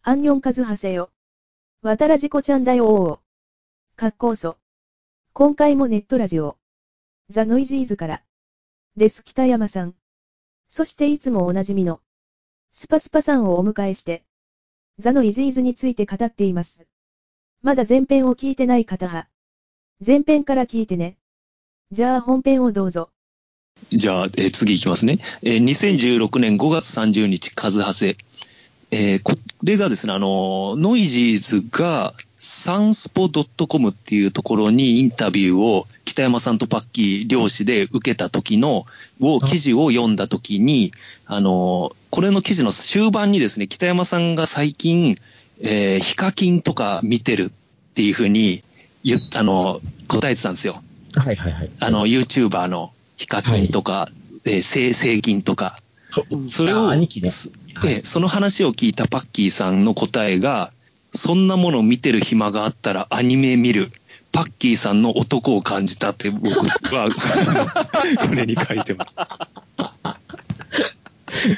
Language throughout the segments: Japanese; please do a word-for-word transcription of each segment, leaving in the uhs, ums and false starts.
アンニョンカズハセよ。わたらじこちゃんだよおー。かっこうそ。今回もネットラジオ。ザ・ノイジーズから。です。北山さん。そしていつもおなじみの。スパスパさんをお迎えして。ザ・ノイジーズについて語っています。まだ前編を聞いてない方は。前編から聞いてね。じゃあ本編をどうぞ。 じゃあ、えー次いきますね。えーにせんじゅうろくねんごがつさんじゅうにち、カズハセ。えーこれがですね、あの、ノイジーズがサンスポ .com っていうところにインタビューを北山さんとパッキー両氏で受けた時の、を、記事を読んだ時に、あの、これの記事の終盤にですね、北山さんが最近、えーヒカキンとか見てるっていうふうに言った、あの、答えてたんですよ。 はいはいはい。 あの、YouTuber のヒカキンとか、えー、セイセイキンとか、それを、 あ兄貴ね。はいえーその話を聞いたパッキーさんの答えが、そんなもの見てる暇があったらアニメ見る。パッキーさんの男を感じたって僕は、これに書いてます。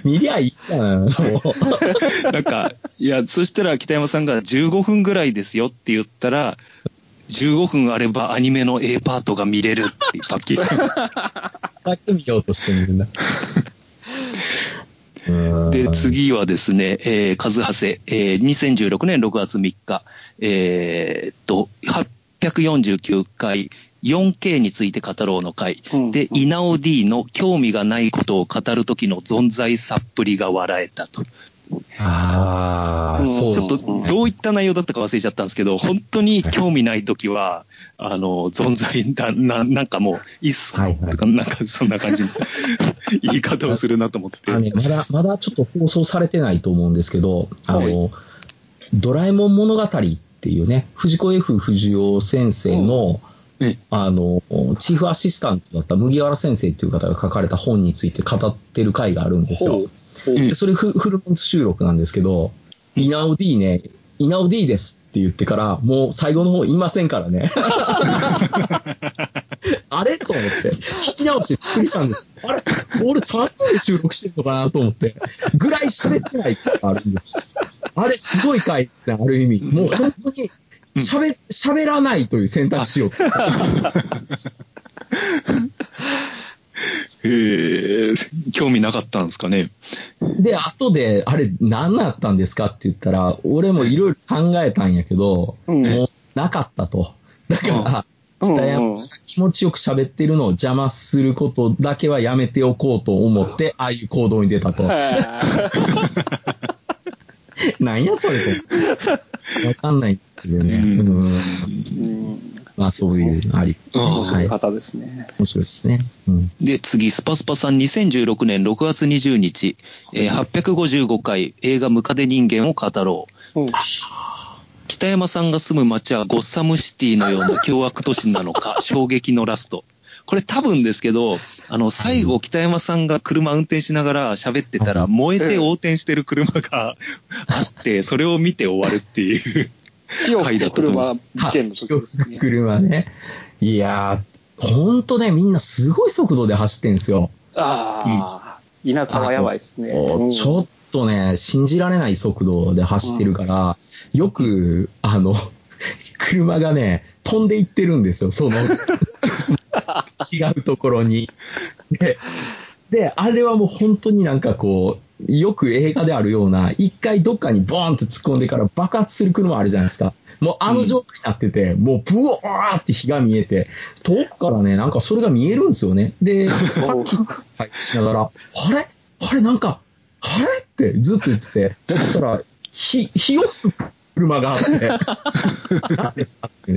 見りゃいいじゃん。もうなんか、いや、そしたら北山さんがじゅうごふんぐらいですよって言ったら、じゅうごふんあればアニメの A パートが見れるってパッキーさん。 パッと見ようとしてみるんだ。 で、次はですね、えー、カズハセ、えー、にせんじゅうろくねんろくがつみっか、えーっと、はっぴゃくよんじゅうきゅうかい、よんケー について語ろうの回、 うんで、イナオ D の興味がないことを語る時の存在さっぷりが笑えたと。 ああ、そうちょっとですね。 どういった内容だったか忘れちゃったんですけど、本当に興味ないときは、あの、存在だ、な、なんかもう、いっそ、 はいはいとか、なんかそんな感じの言い方をするなと思って。 あのね、まだ、まだちょっと放送されてないと思うんですけど、あはの、ドラえもん物語っていうね、藤子 F 不二雄先生の、 えあの、チーフアシスタントだった麦わら先生っていう方が書かれた本について語ってる回があるんですよ。で、それフフルメンツ収録なんですけど、イナオ D ね、イナオ D ですって言ってから、もう最後の方言いませんからね。あれと思って、聞き直してびっくりしたんです。あれ俺さんぷんで収録してるのかなと思って、ぐらい喋ってないってあるんです。あれすごい回ってある意味。もう本当に喋、喋らないという選択肢を。 えー、興味なかったんですかね。 で、後で、あれ何だったんですかって言ったら、俺もいろいろ考えたんやけど、 うんもうなかったと。だから、北山が気持ちよく喋ってるのを邪魔することだけはやめておこうと思って、ああいう行動に出たと。なんやそれと。わかんないけどね。 うんうんうんまあそういうのあり。 面白いはい方ですね。 面白いですね。うんで、次、スパスパさんにせんじゅうろくねんろくがつにじゅうにち、えー、はっぴゃくごじゅうごかい映画ムカデ人間を語ろう。 うん北山さんが住む街はゴッサムシティのような凶悪都市なのか、衝撃のラスト。これ多分ですけど、あの、最後北山さんが車運転しながら喋ってたら、燃えて横転してる車があって、それを見て終わるっていう回だったと思う。 車事件の時ですね。 車ね。いやー、ほんとね、みんなすごい速度で走ってんすよ。 ああ、田舎はやばいですね。うんちょっとね、信じられない速度で走ってるから、よく、あの、車がね、飛んでいってるんですよ、その、違うところに。で、で、あれはもう本当になんかこう、よく映画であるような、一回どっかにボーンって突っ込んでから爆発する車あるじゃないですか。もうあの状態になってて、もうブワーって火が見えて、遠くからね、なんかそれが見えるんですよね。で、パッキリしながら、あれあれなんか、あれってずっと言ってて、そしたら、ひ、火を吹く車があって、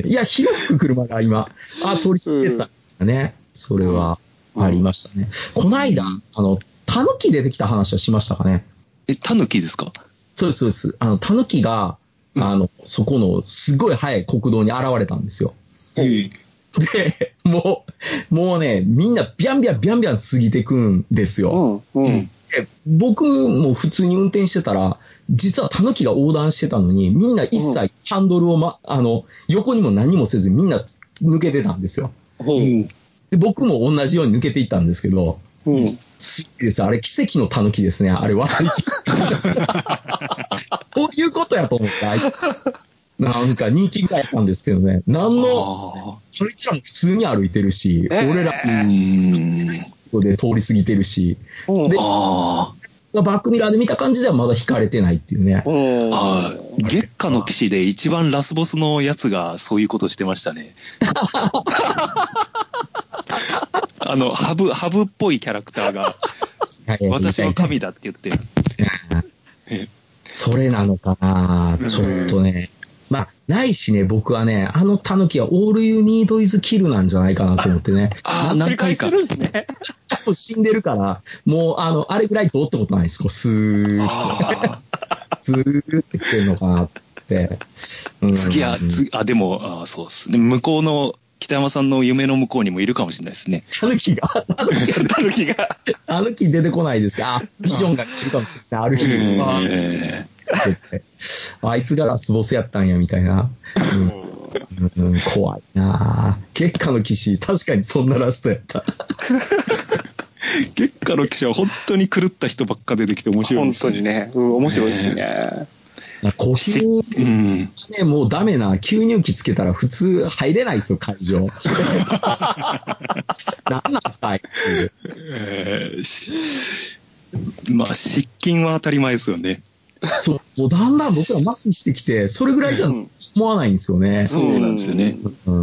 いや、火を吹く車が今、あ、通り過ぎてたんだね。それはありましたね。この間、あの、タヌキ出てきた話はしましたかね。 え、タヌキですか？ そうです、そうです。あの、タヌキが、あの、そこのすごい速い国道に現れたんですよ。 うん。 で、もう、もうね、みんなビャンビャンビャンビャン過ぎてくんですよ。 うん、うん。 で僕も普通に運転してたら、実はタヌキが横断してたのに、みんな一切ハンドルをま、あの、横にも何もせずみんな抜けてたんですよ。 うん。 で僕も同じように抜けていったんですけど、 うん。 すごいです。あれ、奇跡の狸ですね。あれ、渡りき。そういうことやと思った。なんか人気がやったんですけどね。なんの、そいつらも普通に歩いてるし、 えー、 俺らもで通り過ぎてるし、で、バックミラーで見た感じではまだ引かれてないっていうね。 あ月下の騎士で一番ラスボスのやつがそういうことしてましたね。あの、ハブ、ハブっぽいキャラクターが、私は神だって言ってる。 それなのかなちょっとね。まあ、ないしね、僕はね、あのタヌキは All You Need Is Kill なんじゃないかなと思ってね。 ああ、何回か。 死んでるから、もう、あの、あれぐらいどうってことないです。こう、スーッと。スーって来てるのかなって。 うん、次は、次、あ、でも、あそうですね。向こうの、北山さんの夢の向こうにもいるかもしれないですね。 タヌキが、タヌキが、 タヌキが。 タヌキ出てこないですか。あ、ビジョンが来るかもしれないですね。ある日。えー、あいつがラスボスやったんや、みたいな。うんうん、怖いなぁ。月下の騎士、確かにそんなラストやった。 月下の騎士は本当に狂った人ばっか出てきて面白いですね。 本当にね、うん、面白いですね。 呼吸、うん、ね、もうダメな、吸入器つけたら普通入れないですよ、会場。何なんすか、 えー、まあ、失禁は当たり前ですよね。 そう、もうだんだん僕ら麻痺してきて、それぐらいじゃ思わないんですよね。 うん、そうなんですよね。 うん。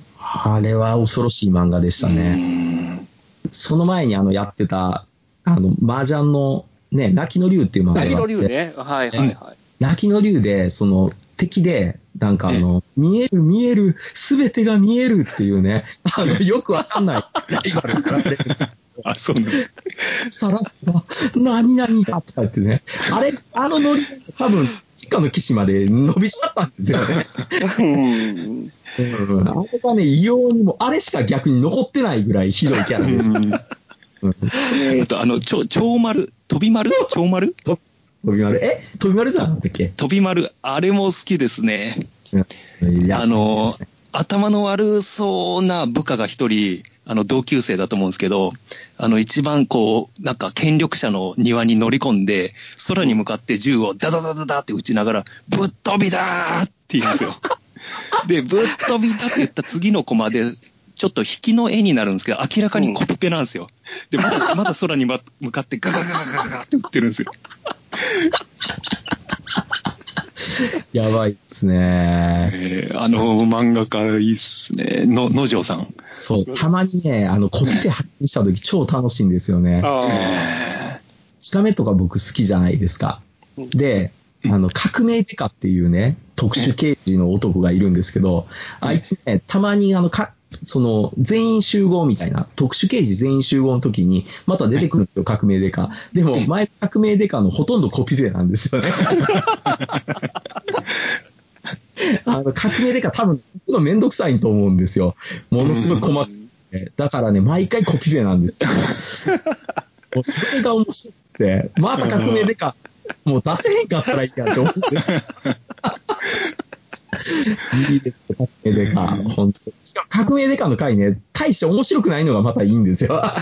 あれは恐ろしい漫画でしたね。その前にあのやってた、あの、麻雀のね、泣きの竜っていう漫画があって。 泣きの竜ね。はいはいはい。 泣きの竜で、その、敵で、なんかあの、見える見える、すべてが見えるっていうね、あの、よくわかんないライバルかられる。 あ、そうなんです。 さらすば、何々かとか言ってね。あれ、あのノリ、多分、月下の騎士まで伸びちゃったんですよね。うん、あれがね、異様にも、あれしか逆に残ってないぐらいひどいキャラでした。うん、 あと、あの、ちょ、超丸、飛び丸超丸飛び丸え飛び丸じゃなかったっけ飛び丸、あれも好きですね。あの、頭の悪そうな部下が一人、あの、同級生だと思うんですけど、あの、一番こう、なんか権力者の庭に乗り込んで、空に向かって銃をダダダダダって撃ちながら、ぶっ飛びだーって言うんですよ。で、ぶっ飛びだって言った次のコマで、ちょっと引きの絵になるんですけど、明らかにコピペなんですよ。で、まだ、まだ空に向かってガガガガガガって撃ってるんですよ。 やばいっすね、 えー。あの漫画家いいっすね。の、野城さん。 そう、たまにね、あの、コピペ発見した時超楽しいんですよね。しかめとか僕好きじゃないですか。で、あの、革命デカっていうね、特殊刑事の男がいるんですけど、あいつね、たまにあの、か、その、全員集合みたいな、特殊刑事全員集合の時に、また出てくるんですよ、革命デカ。でも、前革命デカのほとんどコピペなんですよね。あの、革命デカ多分、めんどくさいと思うんですよ。ものすごい細かい。だからね、毎回コピペなんですよ。もうそれが面白くて、また革命デカ、もう出せへんかったらいいやと思って。いいですよ、革命デカ。本当に。しかも革命デカの回ね、大して面白くないのがまたいいんですよ。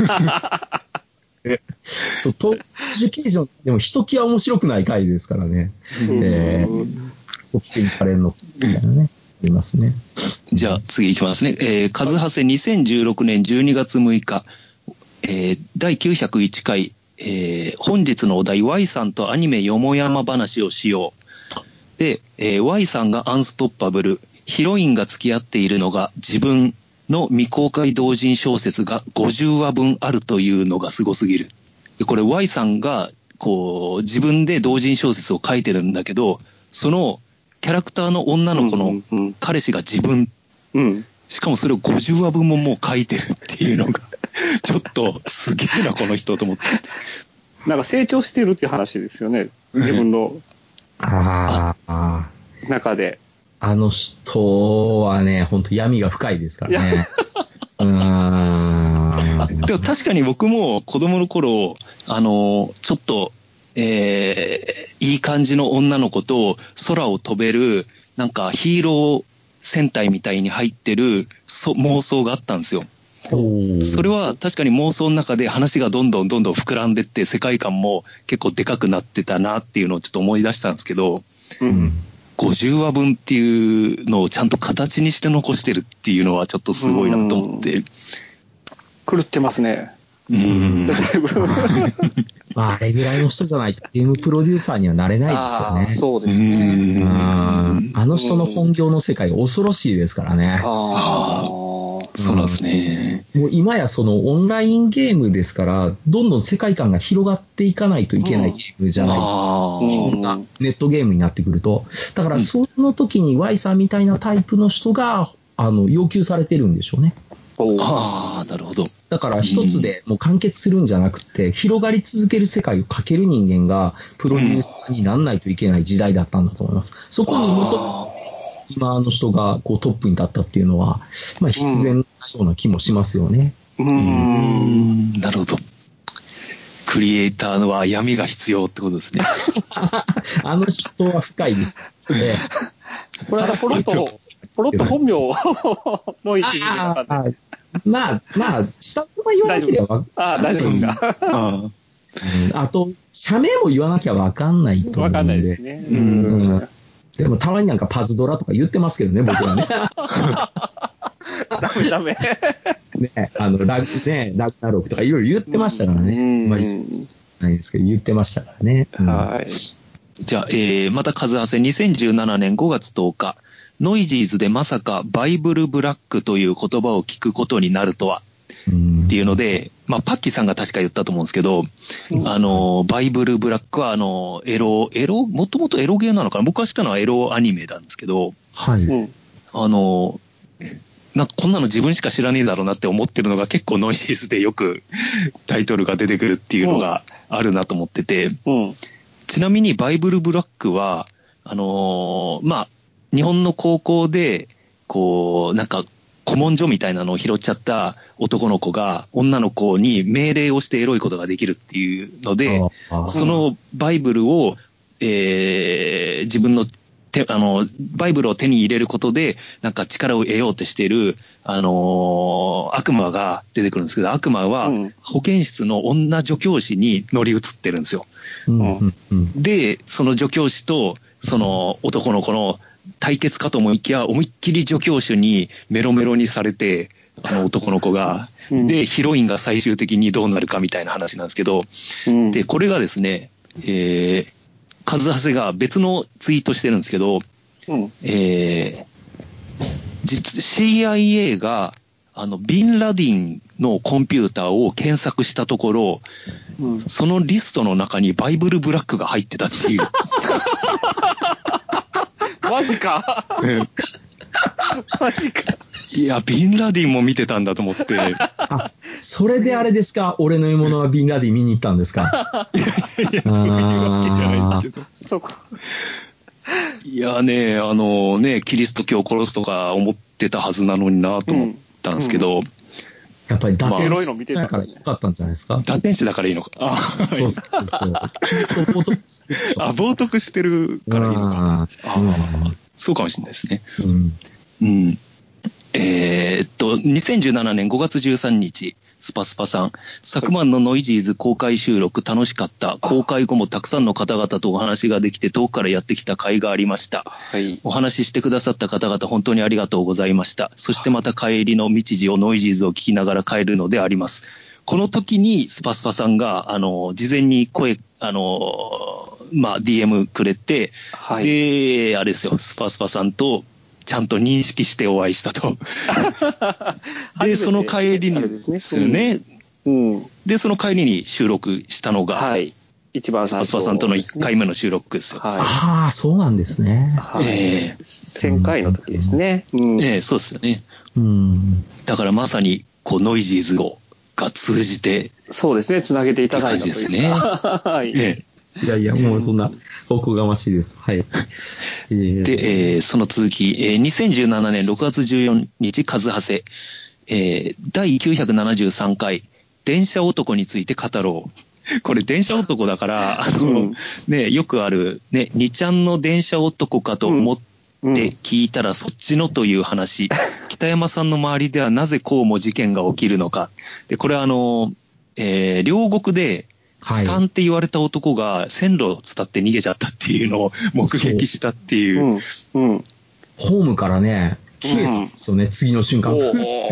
そう、特殊刑事でもひときわ面白くない回ですからね。えー、お聞きにされるのみたいなね、ありますね。 じゃあ次いきますね。えー、カズハセにせんじゅうろくねんじゅうにがつむいか、えー、だいきゅうひゃくいっかい、えー、本日のお題 Y さんとアニメよもやま話をしよう。で、えー、Y さんがアンストッパブル、ヒロインが付き合っているのが自分の未公開同人小説がごじゅうわぶんあるというのがすごすぎる。でこれ Y さんがこう自分で同人小説を書いてるんだけど、そのキャラクターの女の子の彼氏が自分、うんうんうん、しかもそれをごじゅうわぶんももう書いてるっていうのがちょっとすげえなこの人と思って。 なんか成長してるって話ですよね、自分のああ中で。 あの人はね、本当闇が深いですからね。うーん。 でも確かに僕も子供の頃、あの、ちょっと、えー、いい感じの女の子と空を飛べる、なんかヒーロー戦隊みたいに入ってるそ妄想があったんですよ。 それは確かに妄想の中で話がどんどんどんどん膨らんでって世界観も結構でかくなってたなっていうのをちょっと思い出したんですけど、うん、ごじゅうわぶんっていうのをちゃんと形にして残してるっていうのはちょっとすごいなと思って。 狂ってますね。 うん。 まあ、あれぐらいの人じゃないとゲームプロデューサーにはなれないですよね。 あそうですね。 あ, あの人の本業の世界恐ろしいですからね。 ああ、そうなんですね。 もう今やそのオンラインゲームですから、どんどん世界観が広がっていかないといけないゲームじゃないですか。そんなネットゲームになってくると。だからその時に Y さんみたいなタイプの人が、あの、要求されてるんでしょうね。 ああ、なるほど。 だから一つでもう完結するんじゃなくて、広がり続ける世界を描ける人間がプロデューサーにならないといけない時代だったんだと思います。そこに元今の人がこうトップに立ったっていうのは、まあ必然なような気もしますよね。 うん、うんなるほど。クリエイターは闇が必要ってことですね。 あの人は深いです。ええ、これはポロッと、ポロッと本名の位置にまあ、まあ、下の名前言わなければ。 ああ、大丈夫ですか。 あ, あと、社名も言わなきゃわかんないと思うんで。わかんないですね。うん。うん、でも、たまになんかパズドラとか言ってますけどね、僕はね。 ダメダメ。 ね、あの、ラグ、ね、ラグナロクとかいろいろ言ってましたからね。うん。まあ、ないですけど、言ってましたからね。 うん、はい。 じゃあ、えー、また数合わせにせんじゅうななねんごがつとおか、ノイジーズでまさかバイブルブラックという言葉を聞くことになるとは、っていうので、まあ、パッキーさんが確か言ったと思うんですけど、うん、あの、バイブルブラックは、あの、エロ、エロ、もともとエロゲーなのかな、僕は知ったのはエロアニメなんですけど、 はい。 あの、なんかこんなの自分しか知らねえだろうなって思ってるのが結構ノイジーズでよくタイトルが出てくるっていうのがあるなと思ってて、うん、ちなみにバイブルブラックは、あのー、まあ、日本の高校で、こう、なんか、古文書みたいなのを拾っちゃった男の子が女の子に命令をしてエロいことができるっていうので、そのバイブルを、えー、自分の手、あの、バイブルを手に入れることで、なんか力を得ようとしている、あのー、悪魔が出てくるんですけど、悪魔は保健室の女助教師に乗り移ってるんですよ。うんうんうん、で、その助教師と、その男の子の対決かと思いきや、思いっきり助教師にメロメロにされて、あの男の子が、うん、で、ヒロインが最終的にどうなるかみたいな話なんですけど、うん、で、これがですね、えー、カズハセが別のツイートしてるんですけど、うん、えー、実、シーアイエー が、あの、ビンラディンのコンピューターを検索したところ、うん、そのリストの中にバイブルブラックが入ってたっていう。 マジか。マジか。 いや、ビンラディンも見てたんだと思って。 あ、それであれですか、俺の獲物はビンラディン見に行ったんですか。 いやいやいや、そういうわけじゃないですけど。 そこ。 いやね、あのね、キリスト教を殺すとか思ってたはずなのになと思ったんですけど、うんうん、 やっぱり打天使だからよかったんじゃないですか。 打天使だからいいのか。あ、 そうそうそう。キリスト冒涜してる。 あ、冒涜してるからいいのか。ああ、うん、そうかもしれないですね。うん。うん。えー、っと、にせんじゅうななねんごがつじゅうさんにち、スパスパさん、昨晩のノイジーズ公開収録楽しかった。公開後もたくさんの方々とお話ができて遠くからやってきた甲斐がありました。はい、お話ししてくださった方々本当にありがとうございました。そしてまた帰りの道時をノイジーズを聞きながら帰るのであります。この時にスパスパさんが、あの、事前に声、あの、まあ、ディーエム くれて、はい、で、あれですよ、スパスパさんと、ちゃんと認識してお会いしたと。で、その帰りにですよね、うんうん。で、その帰りに収録したのが、はい、 一番最初、 スパスパさんとのいっかいめの収録ですよ。 はい、ああ、そうなんですね。 はい、えー、せんかいの時ですね。 うん、ええー、そうですよね。うん、だからまさに、こう、ノイジーズをが通じて、 そうですね、つなげていただいたという感じですね。はい。ええいやいや、もうそんな、おこがましいです。はい。 で、えー、その続き、えー、にせんじゅうななねんろくがつじゅうよっか、カズハセ、えー、だいきゅうひゃくななじゅうさんかい、電車男について語ろう。これ、電車男だから、あの、うん、ね、よくある、ね、にちゃんの電車男かと思っで聞いたらそっちのという話。北山さんの周りではなぜこうも事件が起きるのか。で、これはあの、えー、両国で、痴漢って言われた男が線路を伝って逃げちゃったっていうのを目撃したっていう。 うんうん、 ホームからね、消えたんですよね、うん、次の瞬間。ふって。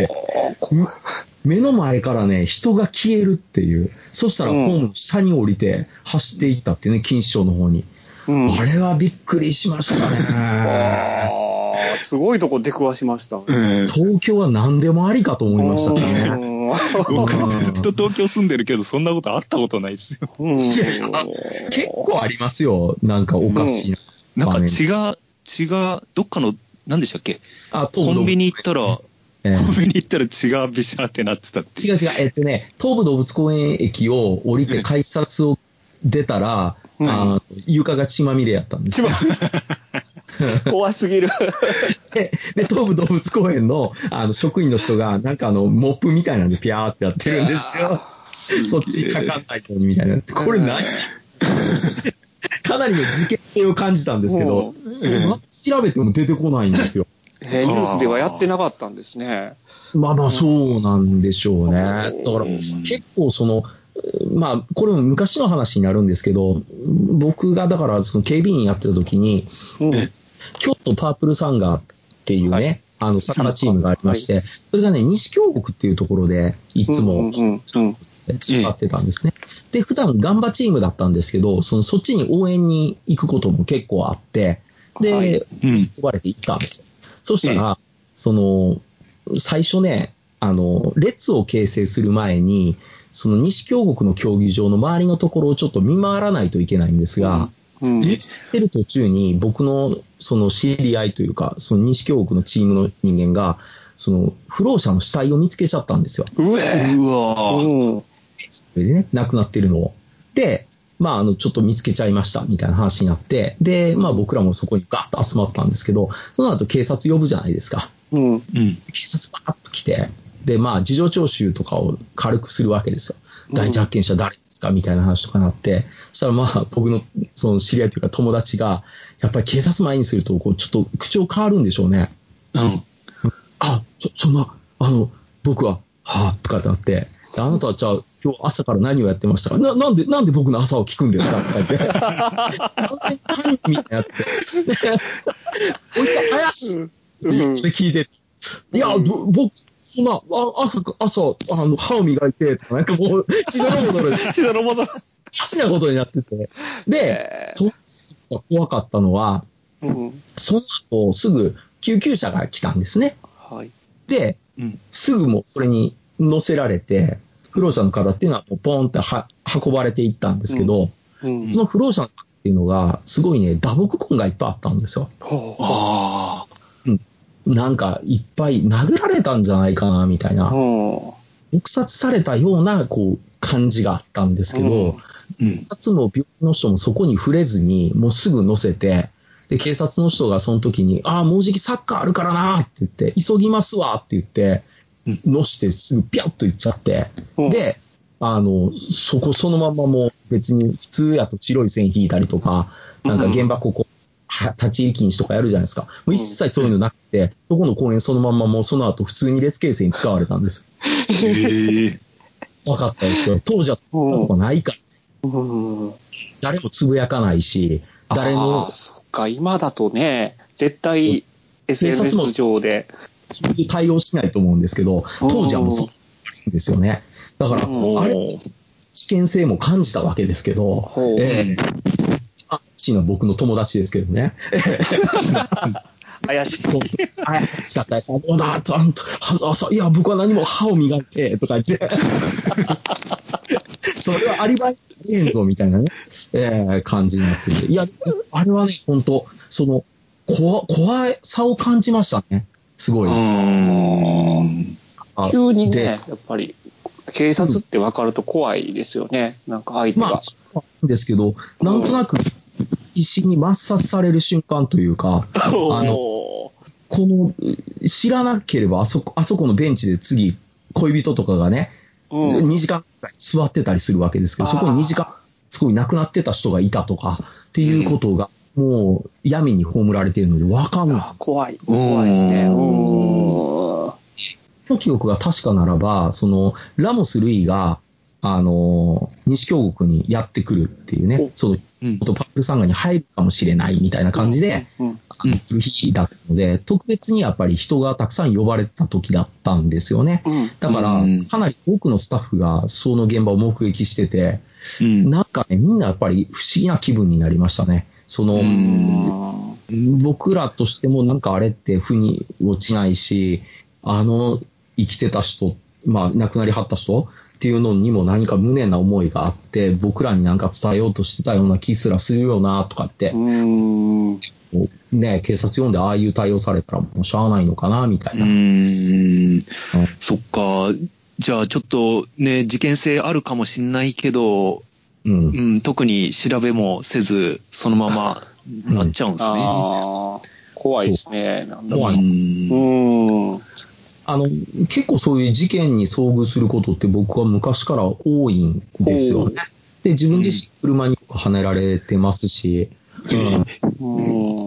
目の前からね、人が消えるっていう。そしたらホームの下に降りて走っていったっていうね、錦糸町の方に。うん、あれはびっくりしましたね。 ああ、すごいとこ出くわしました、ね。 東京は何でもありかと思いましたね。 僕ずっと東京住んでるけど、そんなことあったことないですよ。 いや結構ありますよ。なんかおかしいな。 うん、なんか血が、血が、どっかの、何でしたっけ？あ、コンビニ行ったら、えー、コンビニ行ったら血がビシャーってなってたって。 違う違う。えっとね、東武動物公園駅を降りて改札を出たら、うん、あ床が血まみれやったんですよ。 怖すぎるで。で、東武動物公園のあの職員の人が、なんかあの、モップみたいなんでピャーってやってるんですよ。そっちかかんないようにみたいな。これ何かなりの事件性を感じたんですけど、それ調べても出てこないんですよ。 えー、ニュースではやってなかったんですね。 まあまあそうなんでしょうね。だから結構その、まあこれも昔の話になるんですけど、僕がだからその警備員やってた時に、うん、京都パープルサンガーっていうね、はい、あの魚チームがありまして、はい、それがね、西京極っていうところでいつも使ってたんですね。で、普段ガンバチームだったんですけど、そのそっちに応援に行くことも結構あって、で、はい、呼ばれて行ったんですよ。そしたら、その、最初ね、あの、列を形成する前に、その西京極の競技場の周りのところをちょっと見回らないといけないんですが、うんうん、行ってる途中に僕のその知り合いというか、その西京極のチームの人間が、その不老者の死体を見つけちゃったんですよ。 うえうわー。それでね、亡くなってるのを。で、まあ、あの、ちょっと見つけちゃいました、みたいな話になって、で、まあ僕らもそこにガーッと集まったんですけど、その後警察呼ぶじゃないですか。 うん。 警察バーッと来て、で、まあ、事情聴取とかを軽くするわけですよ。第一発見者誰ですかみたいな話とかなって、そしたらまあ、僕の、その知り合いというか友達が、やっぱり警察前にすると、こう、ちょっと口調変わるんでしょうね。 うん。 あ、そ、そんな、あの、僕は、はぁ、とかってなって、あなたはじゃあ、今日朝から何をやってましたかな、なんで、なんで僕の朝を聞くんですかって言って。何みたいになって。おいつ怪しいって聞いて、いや、僕、そんな、朝、朝、あの、歯を磨いて、とか、なんかもう、しどろもどろ、 しどろもどろ。 好きなことになってて。で、そっが怖かったのは、うん、その後、すぐ救急車が来たんですね。 はい。 で、うん、すぐもうそれに乗せられて、不老者の方っていうのはもうポーンっては運ばれていったんですけど、うんうん、その不老者の方っていうのが、すごいね、打撲痕がいっぱいあったんですよ。 ああ。 うん。なんか、いっぱい殴られたんじゃないかな、みたいな。撲殺されたような、こう、感じがあったんですけど、警察も病院の人もそこに触れずに、もうすぐ乗せて、で、警察の人がその時に、ああ、もうじきサッカーあるからなって言って、急ぎますわって言って、乗してすぐピャッと行っちゃって、で、あの、そこそのままもう別に普通やと白い線引いたりとか、なんか現場ここ、立ち入り禁止とかやるじゃないですか。もう一切そういうのなくて、うん、そこの公園そのまんまもうその後普通に列形成に使われたんです。 へー。 分かったですよ。当時はとかないから、うん。誰もつぶやかないし、誰も。 あ、そっか、今だとね、絶対 エスエヌエス 上で。 そういう対応しないと思うんですけど、当時はもうそうなんですよね。だから、あれ、危険性も感じたわけですけど、えーあっちの僕の友達ですけどね。 怪しい。 怪しかったです。そうだ、ちゃんと、朝、いや、僕は何も歯を磨いて、とか言って。それはアリバイへんぞ、みたいなね、えー、感じになってて。いや、あれはね、本当その、怖、怖さを感じましたね。すごい。うーん急にね、やっぱり、警察って分かると怖いですよね。なんか相手が。 まあ、そうなんですけど、なんとなく、石に抹殺される瞬間というか、あの、この、知らなければあそこ、あそこのベンチで次、恋人とかがね、うん、にじかん座ってたりするわけですけど、そこににじかん、すごい亡くなってた人がいたとか、っていうことがもう闇に葬られているので分かんない。 怖い。怖いですね。うん。 の記憶が確かならば、その、ラモス・ルイが、あの、西京国にやってくるっていうね、その、うん、パールサンガに入るかもしれないみたいな感じで、うんうん、あの来る日だったので、特別にやっぱり人がたくさん呼ばれた時だったんですよね。うん、だから、かなり多くのスタッフがその現場を目撃してて、うん、なんかね、みんなやっぱり不思議な気分になりましたね。その、僕らとしてもなんかあれって腑に落ちないし、あの生きてた人、まあ亡くなりはった人っていうのにも何か無念な思いがあって、僕らになんか伝えようとしてたような気すらするよなとかって、うーんね、警察呼んでああいう対応されたらもうしゃあないのかなみたいな。うーん、そっか。じゃあちょっとね、事件性あるかもしんないけど、うんうん、特に調べもせず、そのままなっちゃうんですね。うん、 あ怖いですね。なんだ怖い。 うん。 あの、結構そういう事件に遭遇することって僕は昔から多いんですよね。で、自分自身車に跳ねられてますし、うん。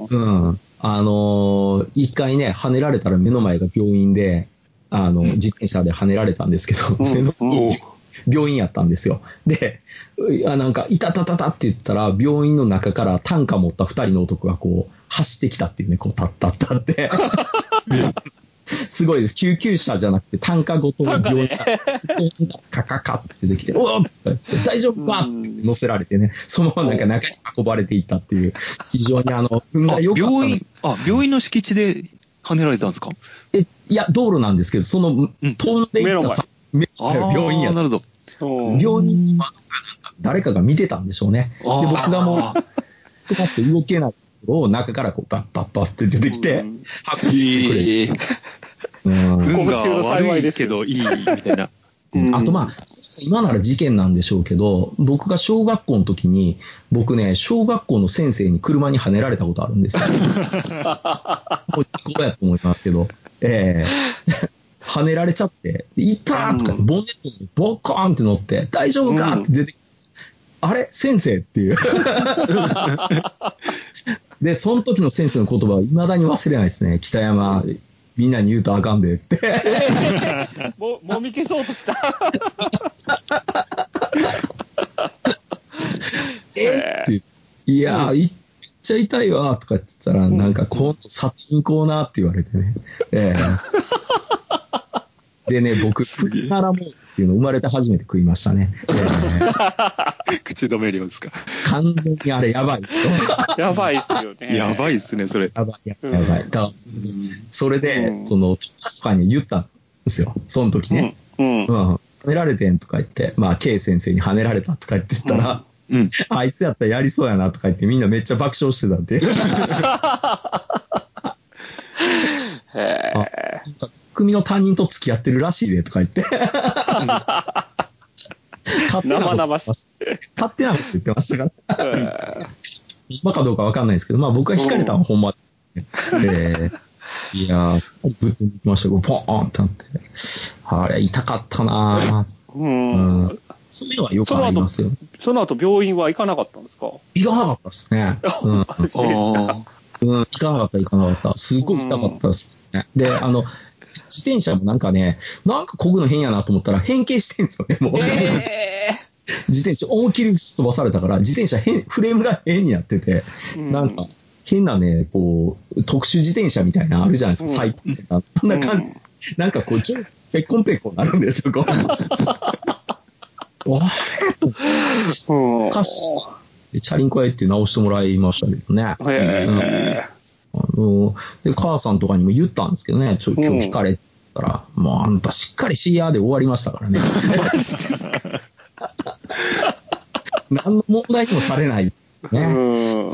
うん。あのー、一回ね、跳ねられたら目の前が病院で、あの、自転車で跳ねられたんですけど、うん、目の前病院やったんですよ。で、あなんか、いたたたたって言ったら、病院の中から担架持った二人の男がこう、走ってきたっていうね、こう、たったったって。すごいです。救急車じゃなくて、担架ごとの病院が、カカカって出てきて、おお大丈夫かって乗せられてね、そのままなんか中に運ばれていったっていう、非常にあの、運が良かったの。 病院、あ、病院の敷地で跳ねられたんですか？ え、いや、道路なんですけど、その、飛んでいったさ、 目の前病院や。なるほど。 病院に誰かが見てたんでしょうね。で、僕がもう、とかって動けないところを中からこう、バッバッバッって出てきて、運んでくれる。 運が悪いけどいいみたいな。 うん、あとまあ、今なら事件なんでしょうけど、僕が小学校の時に、僕ね、小学校の先生に車に跳ねられたことあるんですよ。もう事故やと思いますけど、ええー、跳ねられちゃって、いったーとかってボンネットにボッコーンって乗って、大丈夫かって出てきて、うん、あれ先生っていう。で、その時の先生の言葉は未だに忘れないですね。北山、みんなに言うとあかんでって。 えー、も, もみ消そうとした。 えっていやー、うん、めっちゃ痛いわとかって言ったら、うん、なんか今度先に行こうなって言われてね。えー、でね、僕、プリナラモーっていうの生まれて初めて食いましたね。えー、口止め料ですか。 完全にあれやばいでしょ。 やばいっすよね。 やばいっすね、それ。 やばい、やばい。やばい。だから、うん、それで、うん、その、確かに言ったんですよ。その時ね。うん。うん。跳ねられてんとか言って、まあ、K 先生に跳ねられたとか言ってたら、うん。あいつやったらやりそうやなとか言ってみんなめっちゃ爆笑してたんで。へぇー。組の担任と付き合ってるらしいでとか言って。 生々しい。 勝手なこと言ってましたから。ほんまかどうかわかんないですけど、まあ僕は惹かれたのはほんまで、えー。いやー、ぶっ飛んできましたけど、ポーンってなって。あれ、痛かったなぁ。うん。うん、そういうのはよくありますよ。 その後病院は行かなかったんですか？ 行かなかったですね。うん。うん、行かなかった、行かなかった。すごい痛かったですね。で、あの、自転車もなんかね、なんか漕ぐの変やなと思ったら変形してんですよね、もう。えー、自転車思いっきり飛ばされたから、自転車変、フレームが変になってて、うん、なんか変なね、こう、特殊自転車みたいなのあるじゃないですか、最近とか。そんな感じ。うん、なんかこう、ちょっとペッコンペッコンなるんですよ、こう。わぁ、おかしい。で、チャリンコ屋行って直してもらいましたけどね。へぇー。あの、で、母さんとかにも言ったんですけどね、ちょ、今日引かれって言ったら、うん、もうあんたしっかりしやで終わりましたからね。何の問題にもされない。ね。うん。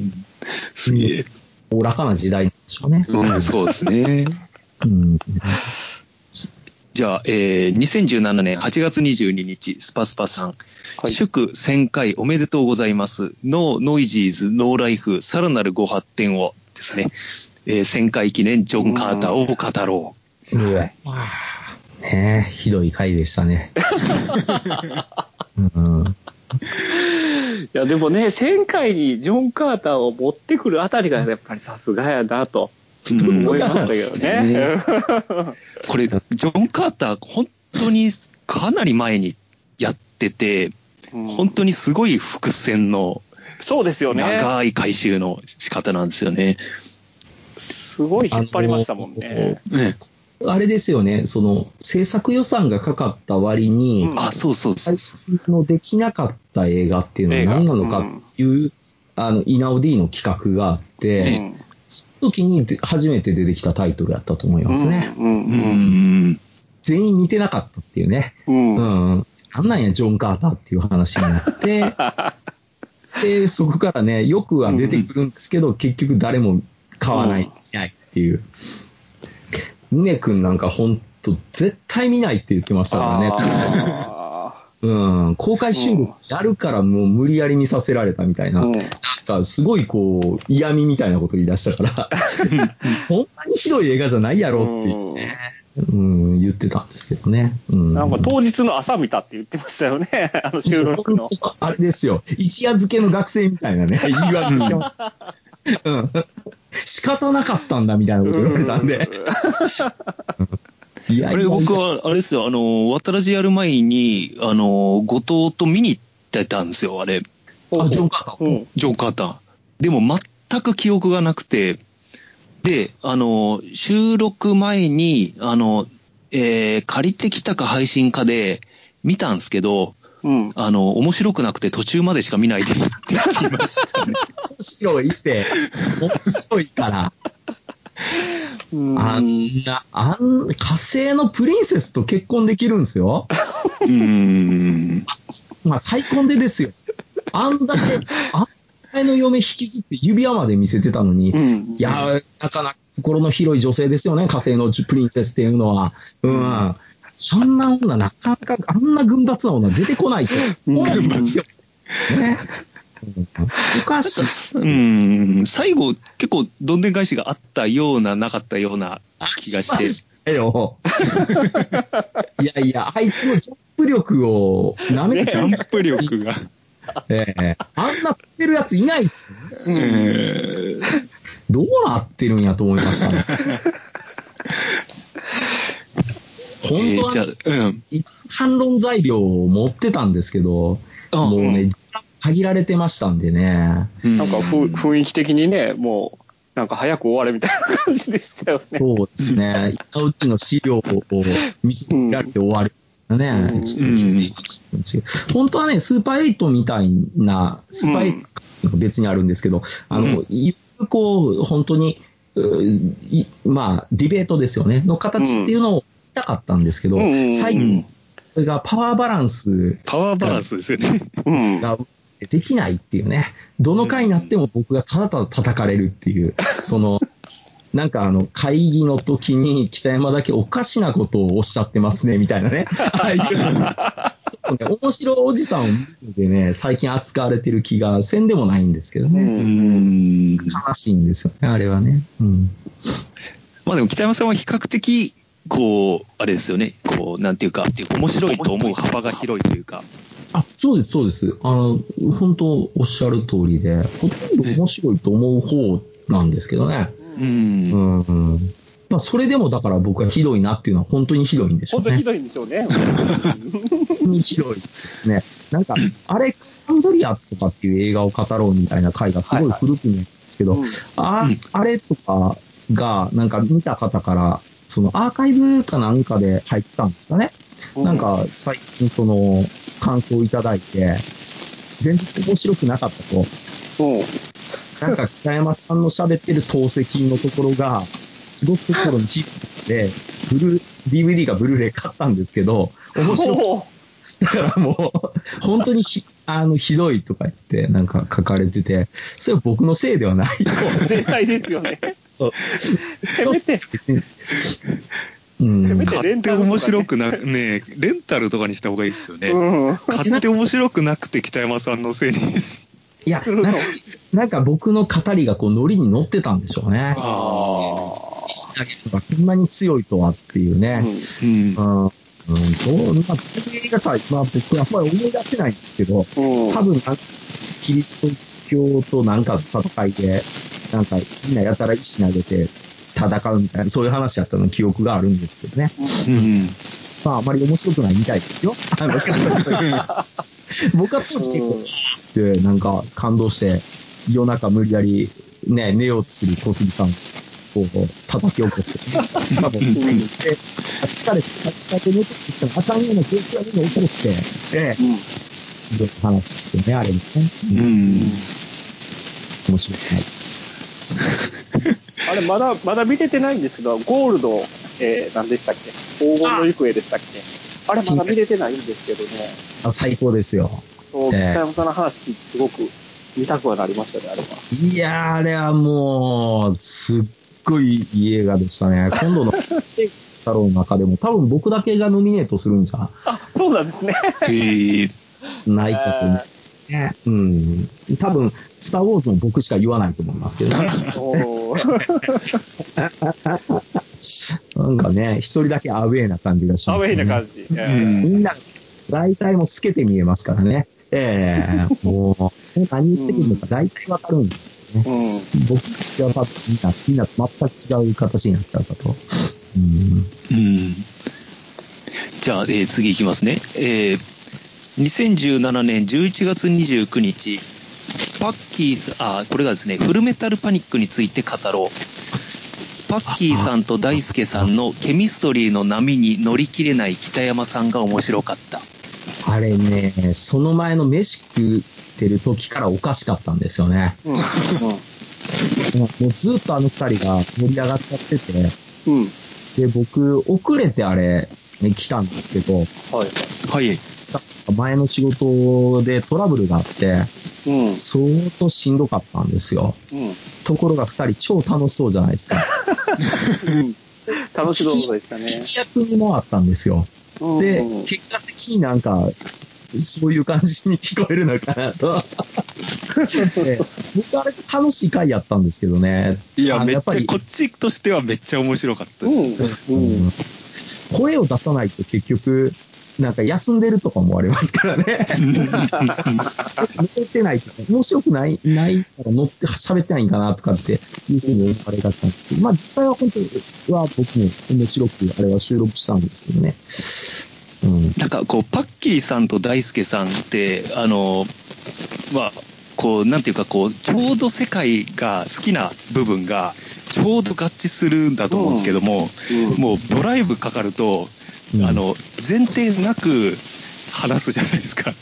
すげえ。 おおらかな時代なんでしょうね。 うん、そうですね。うん。じゃあ、えー、にせんじゅうななねんはちがつにじゅうににち、スパスパさん、はい、祝せんかいおめでとうございます。ノーノイジーズノーライフさらなるご発展をですね、えー、せんかい記念ジョン・カーターを語ろう。うわねえ、ひどい回でしたね。うん、 や、でもね、旋回にジョン・カーターを持ってくるあたりがやっぱりさすがやなと思いましたけどね。 これ、ジョン・カーター、本当にかなり前にやってて、うん、本当にすごい伏線の、 そうですよね。 長い回収の仕方なんですよね。 すごい引っ張りましたもんね。 ね、あれですよね、その制作予算がかかった割に、 うん、あ、そうそうそうそうのできなかった映画っていうのは何なのかっていう、うん、あのイナオディの企画があって、うん、その時に初めて出てきたタイトルだったと思いますね。うんうんうん、全員見てなかったっていうね。うん。うん、なんなんやジョン・カーターっていう話になって、でそこからねよくは出てくるんですけど、うん、結局誰も買わない、うん、ないっていう。宗くんなんかほんと絶対見ないって言ってましたからね。うん、公開収録やるからもう無理やり見させられたみたいな、うん、なんかすごいこう嫌味みたいなこと言い出したからほんまにひどい映画じゃないやろって言って、うん、言ってたんですけどね、うん、 なんか当日の朝見たって言ってましたよね。あの収録のあれですよ、一夜漬けの学生みたいなね言い訳してます、うん、仕方なかったんだみたいなこと言われたんでいやいやいや、あれ僕はあれですよ、あの渡らじやる前にあの後藤と見に行ってたんですよ、あれ。 あ、ジョン・カーター、 ジョン・カーター。でも全く記憶がなくて、であの収録前にあの、えー、借りてきたか配信かで見たんですけど、うん、あの面白くなくて途中までしか見ないで言ってきましたね。 面白いって面白いから。あんな、あん、火星のプリンセスと結婚できるんですよ。うーん。まあ、再婚でですよ。あんだけ、あんなの嫁引きずって指輪まで見せてたのに、うん、いや、なかなか心の広い女性ですよね、火星のプリンセスっていうのは。うん。うん、あんな女、なかなか、あんな群抜な女出てこないと思うんですよ。ね。おかしい。 うん、最後結構どんでん返しがあったようななかったような気がして。 よいやいや、あいつのジャンプ力をなめて、 ジャンプ力が、 ええ、あんな振ってるやついないっす、ね、えー、どうなってるんやと思いましたね。本当は、ね、えーうん、反論材料を持ってたんですけど、もうね、うん、限られてましたんでね。 なんか雰囲気的にね、もう、なんか早く終われみたいな感じでしたよね。 そうですね。イカウチの資料を見せられて終わる。ね、うん、ちょっときつい、うん。本当はね、スーパーエイトみたいな、スーパーエイト別にあるんですけど、うん、あの、いこう、本当に、まあ、ディベートですよね、の形っていうのを見たかったんですけど、うん、最近、それがパワーバランス。 パワーバランスですよね。 ができないっていうね。どの回になっても僕がただただ叩かれるっていう、その、なんかあの、会議の時に北山だけおかしなことをおっしゃってますね、みたいなね。ああいう、ね、面白いおじさんを見るのでね、最近扱われてる気がせんでもないんですけどね。うん、悲しいんですよね、あれはね。うん、 まあでも北山さんは比較的、こう、あれですよね、こう、なんていうか、面白いと思う幅が広いというか。 あ、そうです、そうです。あの、本当おっしゃる通りで、ほとんど面白いと思う方なんですけどね。うん。うん、うん。まあ、それでもだから僕はひどいなっていうのは本当にひどいんでしょうね。 本当にひどいんでしょうね。 本当にひどいですね。なんか、アレクサンドリアとかっていう映画を語ろうみたいな回がすごい古くなんですけど、はいはい、あ、うん、あれとかが、なんか見た方から、そのアーカイブかなんかで入ったんですかね。うん、なんか、最近その、感想をいただいて、全然面白くなかったと。なんか北山さんの喋ってる透析のところが、すごく心に響いて、ブルー、ディーブイディー がブルーレイ買ったんですけど、面白く、だからもう、本当にひ、あの、ひどいとか言って、なんか書かれてて、それは僕のせいではないと。 絶対ですよね。せめて。 うん、買って面白くなくね、レンタルとかにした方がいいですよね。うん、買って面白くなくて北山さんのせいに。 いや、なんか、なんか僕の語りがこうノリに乗ってたんでしょうね。ああ。石投げがこんなに強いとはっていうね。うん。うん。うん、どう、まあ、映画界、まあ僕はあんまり思い出せないんですけど、うん、多分キリスト教となんか戦いで、なんかみんなやたら石投げて戦うみたいな、そういう話やったの記憶があるんですけどね。 うん。 まあ、あまり面白くないみたいですよ。あの僕は当時結構、で、なんか感動して、夜中無理やりね、寝ようとする小杉さんを叩き起こして、ね、しかも、で、疲れて、疲れて寝てきたらあかんような状況で起こして、ええ、いろいろ話ですよね、あれもね。 うん。うん、 面白くない。 あれ、まだ、まだ見れてないんですけど、ゴールド、えー、何でしたっけ？黄金の行方でしたっけ？あれ、まだ見れてないんですけどね。 あ、最高ですよ。 そう、北山さんの話、すごく見たくはなりましたね、あれは。 いやー、あれはもう、すっごいいい映画でしたね。今度の太郎の中でも、多分僕だけがノミネートするんじゃあ、そうなんですね。 へー。 ないかと思う。ね、うん。多分、スター・ウォーズも僕しか言わないと思いますけどね。 おなんかね、一人だけアウェーな感じがします、ね。 アウェーな感じ。 うん、みんな、大体もう透けて見えますからね。ええー、もう、何言ってくるのか大体わかるんですよね。うん、僕は多分みんな、みんな全く違う形になっちゃうかと。うん。 うん、じゃあ、えー、次いきますね。えー、にせんじゅうななねんじゅういちがつにじゅうくにち、パッキーさん、あ、これがですね、フルメタルパニックについて語ろう。パッキーさんと大輔さんのケミストリーの波に乗り切れない北山さんが面白かった。 あれね、その前の飯食ってる時からおかしかったんですよね。うんうん、もうずっとあの二人が盛り上がっちゃってて、うん、で、僕、遅れてあれ、ね、来たんですけど、はい。 はい。 前の仕事でトラブルがあって、うん、相当しんどかったんですよ。うん、ところが二人超楽しそうじゃないですか。 うん、楽しそうでしたね。 逆に回ったんですよ。で、うん、結果的になんか、そういう感じに聞こえるのかなと。僕あれ楽しい回やったんですけどね。 いや、めっちゃ、こっちとしてはめっちゃ面白かったです。 うんうん、声を出さないと結局、なんか休んでるとか思われますからね。乗ってないとか、面白くない、ないから乗って喋ってないんかなとかっていうふうに思われがちなんですけど、まあ実際は本当は僕も面白くあれは収録したんですけどね。 うん、なんかこうパッキーさんと大輔さんってあのまあこうなんていうかこうちょうど世界が好きな部分がちょうど合致するんだと思うんですけども、うんうん、もうドライブかかると、うん、あの前提なく話すじゃないですか。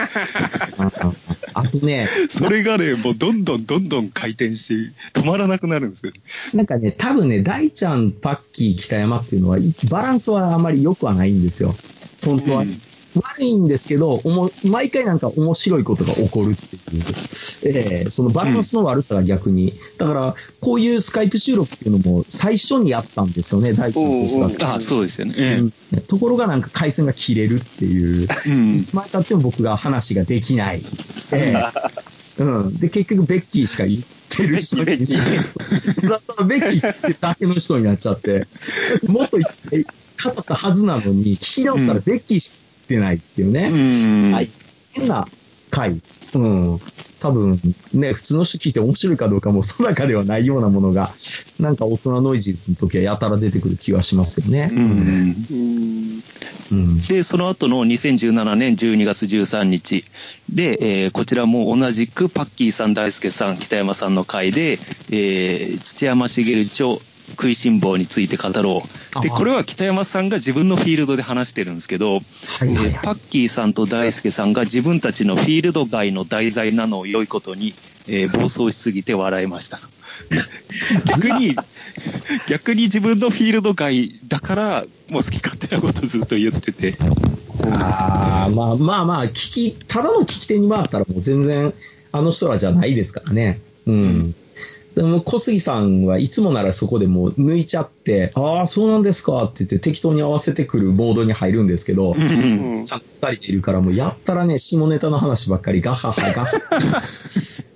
あとね、 それがねもうどんどんどんどん回転して止まらなくなるんですよ。 なんかね多分ね大ちゃんパッキー北山っていうのはバランスはあまり良くはないんですよ。本当は、うん、悪いんですけど、おも毎回なんか面白いことが起こるっていう、えー、そのバランスの悪さが逆に、うん、だからこういうスカイプ収録っていうのも最初にやったんですよね、大ちゃんとしては。 あ、そうですよね、 うん。ところがなんか回線が切れるっていう、うん、いつまでたっても僕が話ができない。えーうん、で結局ベッキーしか言ってる人にベッキーだったらベッキーってだけの人になっちゃってもっと言って語ったはずなのに聞き直したらベッキーしか言ってないっていうね、うん、はい、変な回、うん、多分ね普通の人聞いて面白いかどうかもその中ではないようなものがなんか大人ノイジーズの時はやたら出てくる気はしますよね、うんうんうん、でその後のにせんじゅうななねんじゅうにがつじゅうさんにちで、えー、こちらも同じくパッキーさん大輔さん北山さんの回で、えー、土山茂町食いしん坊について語ろうでこれは北山さんが自分のフィールドで話してるんですけど、はいはいはい、えー、パッキーさんと大輔さんが自分たちのフィールド外の題材なのを良いことに、えー、暴走しすぎて笑いました逆に逆に自分のフィールド外だからもう好き勝手なことずっと言ってて、 ああ、まあまあまあ聞きただの聞き手に回ったらもう全然あの人らじゃないですからね。うん。うん、でも小杉さんはいつもならそこでもう抜いちゃって、ああそうなんですかって言って適当に合わせてくるモードに入るんですけど、ちゃったりでいるからもうやったらね下ネタの話ばっかりガハハガハ。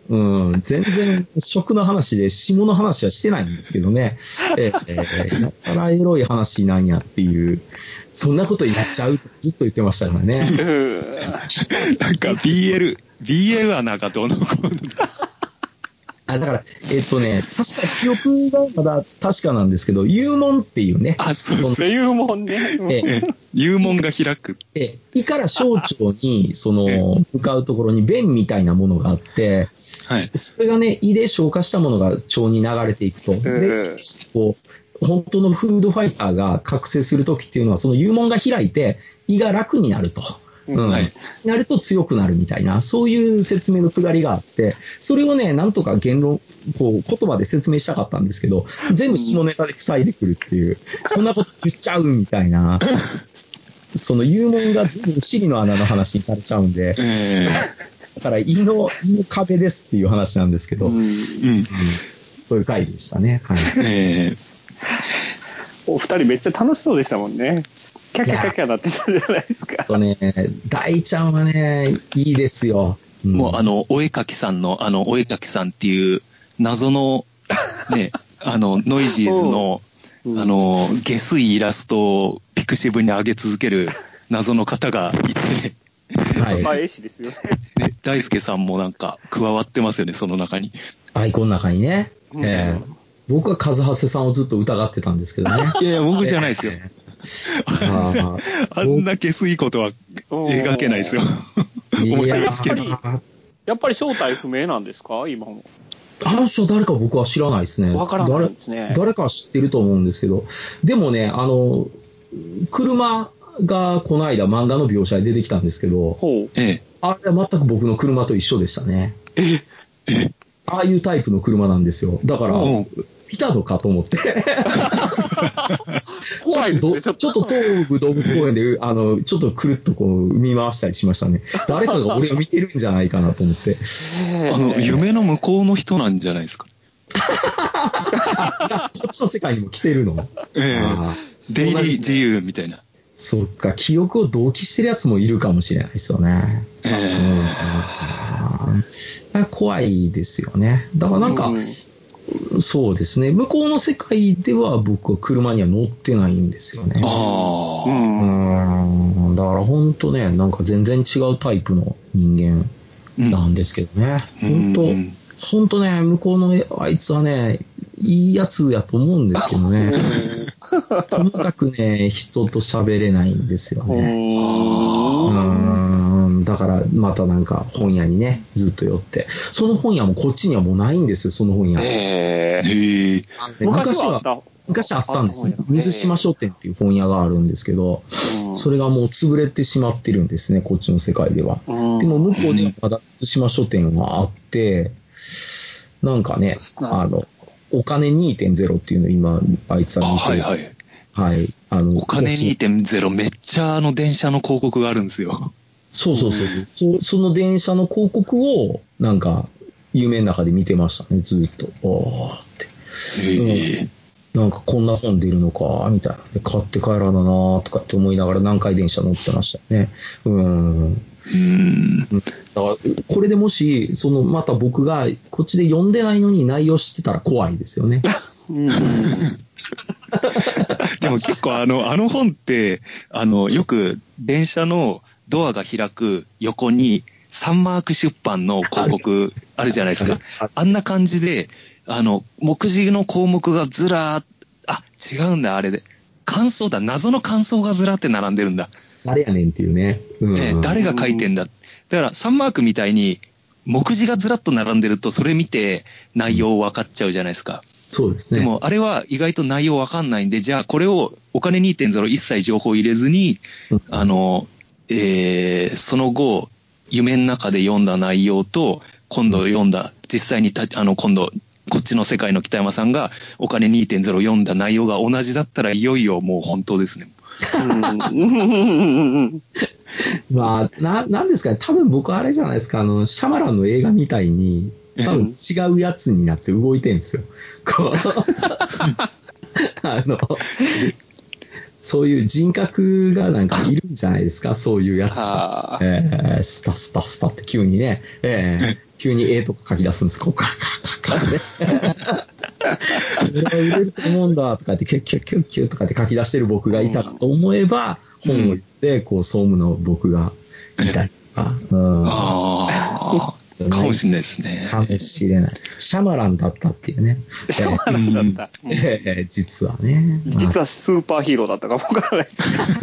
うん、全然食の話で下の話はしてないんですけどね。えー、えー、やたらエロい話なんやっていう、そんなことやっちゃうとずっと言ってましたからね。 なんか ビーエル、ビーエル はなんかどの子あ、だから、えっとね、確か記憶がまだ確かなんですけど、幽門っていうね。 あ、そうそう。 幽門ね。 え幽門が開く。 え、胃から小腸に、その、向かうところに便みたいなものがあって、 はい。 それがね、胃で消化したものが腸に流れていくと。で、こう、本当のフードファイターが覚醒するときっていうのは、その幽門が開いて、胃が楽になると。うん。はい、なると強くなるみたいな、そういう説明のくだりがあって、それをね、なんとか言論、こう、言葉で説明したかったんですけど、全部下ネタで塞いでくるっていう、そんなこと言っちゃうみたいな、その幽門が全部尻の穴の話にされちゃうんで、だから胃の、胃の壁ですっていう話なんですけど、うんうん、そういう回でしたね。はい。えー、 お二人めっちゃ楽しそうでしたもんね。キャキャキャキャなってたじゃないですか。 とね、大ちゃんはね、いいですよ。 うん、もうあの、お絵かきさんの、あの、お絵かきさんっていう謎の、ね、あの、ノイジーズの、うん、あの、下水イラストをピクシブに上げ続ける謎の方がいて、 はい。まあ、絵師ですよね。 ね、大輔さんもなんか加わってますよね、その中に。 アイコンの中にね。うん、えー、僕は和橋さんをずっと疑ってたんですけどね。 いやいや、僕じゃないですよ。あ, あんな下水ことは描けないですよ。面白いですけど。 やっぱり正体不明なんですか今も。 あの人誰か僕は知らないですね。 わからないですね。 誰、誰かは知ってると思うんですけど。でもね、あの、車がこの間漫画の描写で出てきたんですけど、ほう、ええ、あれは全く僕の車と一緒でしたね。ええ、ああいうタイプの車なんですよ。だから、見たのかと思って。怖いですね。ちょっと、ちょっと東武動物公園で、あの、ちょっとくるっとこう、見回したりしましたね。誰かが俺を見てるんじゃないかなと思って。 あの、夢の向こうの人なんじゃないですか。 こっちの世界にも来てるの。 ええ、出入り自由みたいな。 そっか、記憶を同期してるやつもいるかもしれないですよね。えーうん、怖いですよね。だからなんか、うん、そうですね。向こうの世界では僕は車には乗ってないんですよね。ああ。うん。だから本当ね、なんか全然違うタイプの人間なんですけどね。うん、本当、本当ね、向こうのあいつはね、いいやつやと思うんですけどね。ともかくね、人と喋れないんですよね。うん。だから、またなんか本屋にね、ずっと寄って。その本屋もこっちにはもうないんですよ、その本屋。へー。昔は、昔あったんですね。水島書店っていう本屋があるんですけど、それがもう潰れてしまってるんですね、こっちの世界では。でも向こうではまだ水島書店があって、なんかね、あの、お金 にてんゼロ っていうのを今、あいつは見てる。はいはい。はい。あの、 お金 にてんゼロ めっちゃあの電車の広告があるんですよ。 そうそうそう。うん、そ, その電車の広告を、なんか、夢の中で見てましたね、ずっと。おーって。へー。うん、なんかこんな本出るのか、みたいな。買って帰らななとかって思いながら南海電車乗ってましたね。うん。うん。だから、これでもし、その、また僕がこっちで読んでないのに内容知ってたら怖いですよね。うんでも結構あの、あの本って、あの、よく電車のドアが開く横にサンマーク出版の広告あるじゃないですか。あんな感じで、あの、目次の項目がずらーっ、あ、違うんだ、あれで。感想だ、謎の感想がずらって並んでるんだ。 誰やねんっていうね。 うん、ね、誰が書いてんだ。だからサンマークみたいに目次がずらっと並んでるとそれ見て内容分かっちゃうじゃないですか。 そうですね。 でもあれは意外と内容分かんないんで、じゃあこれをお金 にてんゼロ 一切情報入れずに、あの、えー、その後夢の中で読んだ内容と今度読んだ、実際にたあの今度こっちの世界の北山さんがお金 にてんゼロ 読んだ内容が同じだったらいよいよもう本当ですね。 まあ、な、なんですかね。多分僕あれじゃないですか。あの、シャマランの映画みたいに、多分違うやつになって動いてんですよ。こう。あの、 そういう人格がなんかいるんじゃないですか、そういうやつが。えー、スタスタスタって急にね、えー、急に絵とか書き出すんです。こう、カーカーカーカーね。俺は売れると思うんだとかって、キュッキュッキュッキュッとかって書き出してる僕がいたかと思えば、うん、本を言って、こう、総務の僕がいたりとか。うん、 ああ、かもしれないですね。 かもしれない。シャマランだったっていうね。 シャマランだった。 えーえー、実はね。 実はスーパーヒーローだったかもわからないです。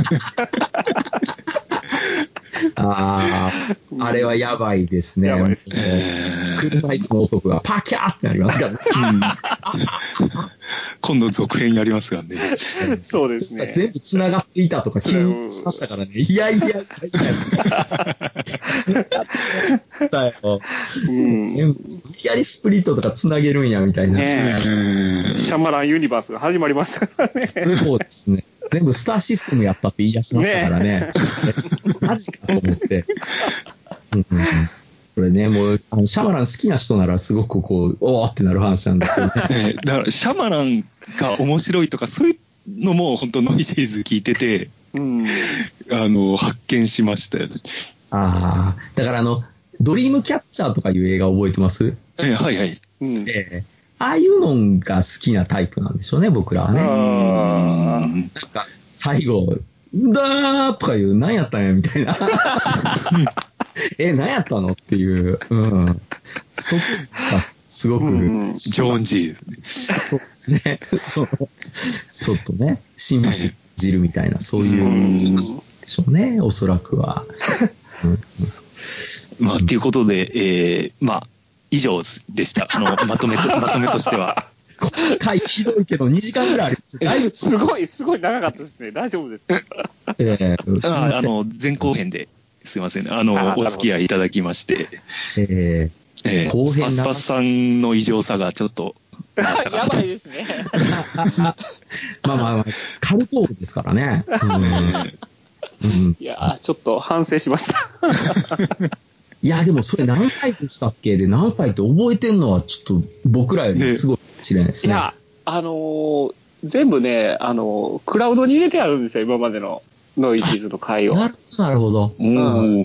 ああ、あれはやばいですね。 やばいですね。車椅子の男がパキャーってなりますからね。 うん、今度続編やりますからね。 そうですね。 全部繋がっていたとか急にしましたからね。いやいやいやいや。繋がってたよ。うん、全部、無理やりスプリットとか繋げるんやみたいな。 ね、シャマランユニバースが始まりましたからね。 そうですね。全部スターシステムやったって言い出しましたからね。ねマジかと思って。うんうん、これね、もう、あのシャマラン好きな人ならすごくこう、おーってなる話なんですけどね。 ねだから、シャマランが面白いとか、そういうのも本当ノイジーズ聞いてて、うん、あの、発見しましたよね。 ああ、だからあの、ドリームキャッチャーとかいう映画覚えてます？ えー、はいはい。 うん、えーああいうのが好きなタイプなんでしょうね、僕らはね。あなんか、最後、うだーとかいう、何やったんや、みたいな。え、何やったのっていう、うん。そこが、すごく、うん、 ジョーン・ジー。 そうですね。そう。ちょっとね、新橋汁みたいな、そういうでしょうね、おそらくは。うん、 まあ、っていうことで、えー、まあ、以上でした。あの、まとめと、まとめとしては。 今回ひどいけどにじかんぐらいあります。 大丈夫すごい、すごい長かったですね。大丈夫ですか？ えー、あ, あの、前後編ですいません。あの、あお付き合いいただきまして。えー、えー、後編スパスパさんの異常さがちょっと。 やばいですね。 まあまあまあ、カルトールですからね。 うんうん、いやー、ちょっと反省しました。 いや、でもそれ何回でしたっけで何回って覚えてんのはちょっと僕らよりすごいかもしれないですね。 いや、あのー、全部ね、あのー、クラウドに入れてあるんですよ、今までのノイジーズの回を。 なるほど。 うん、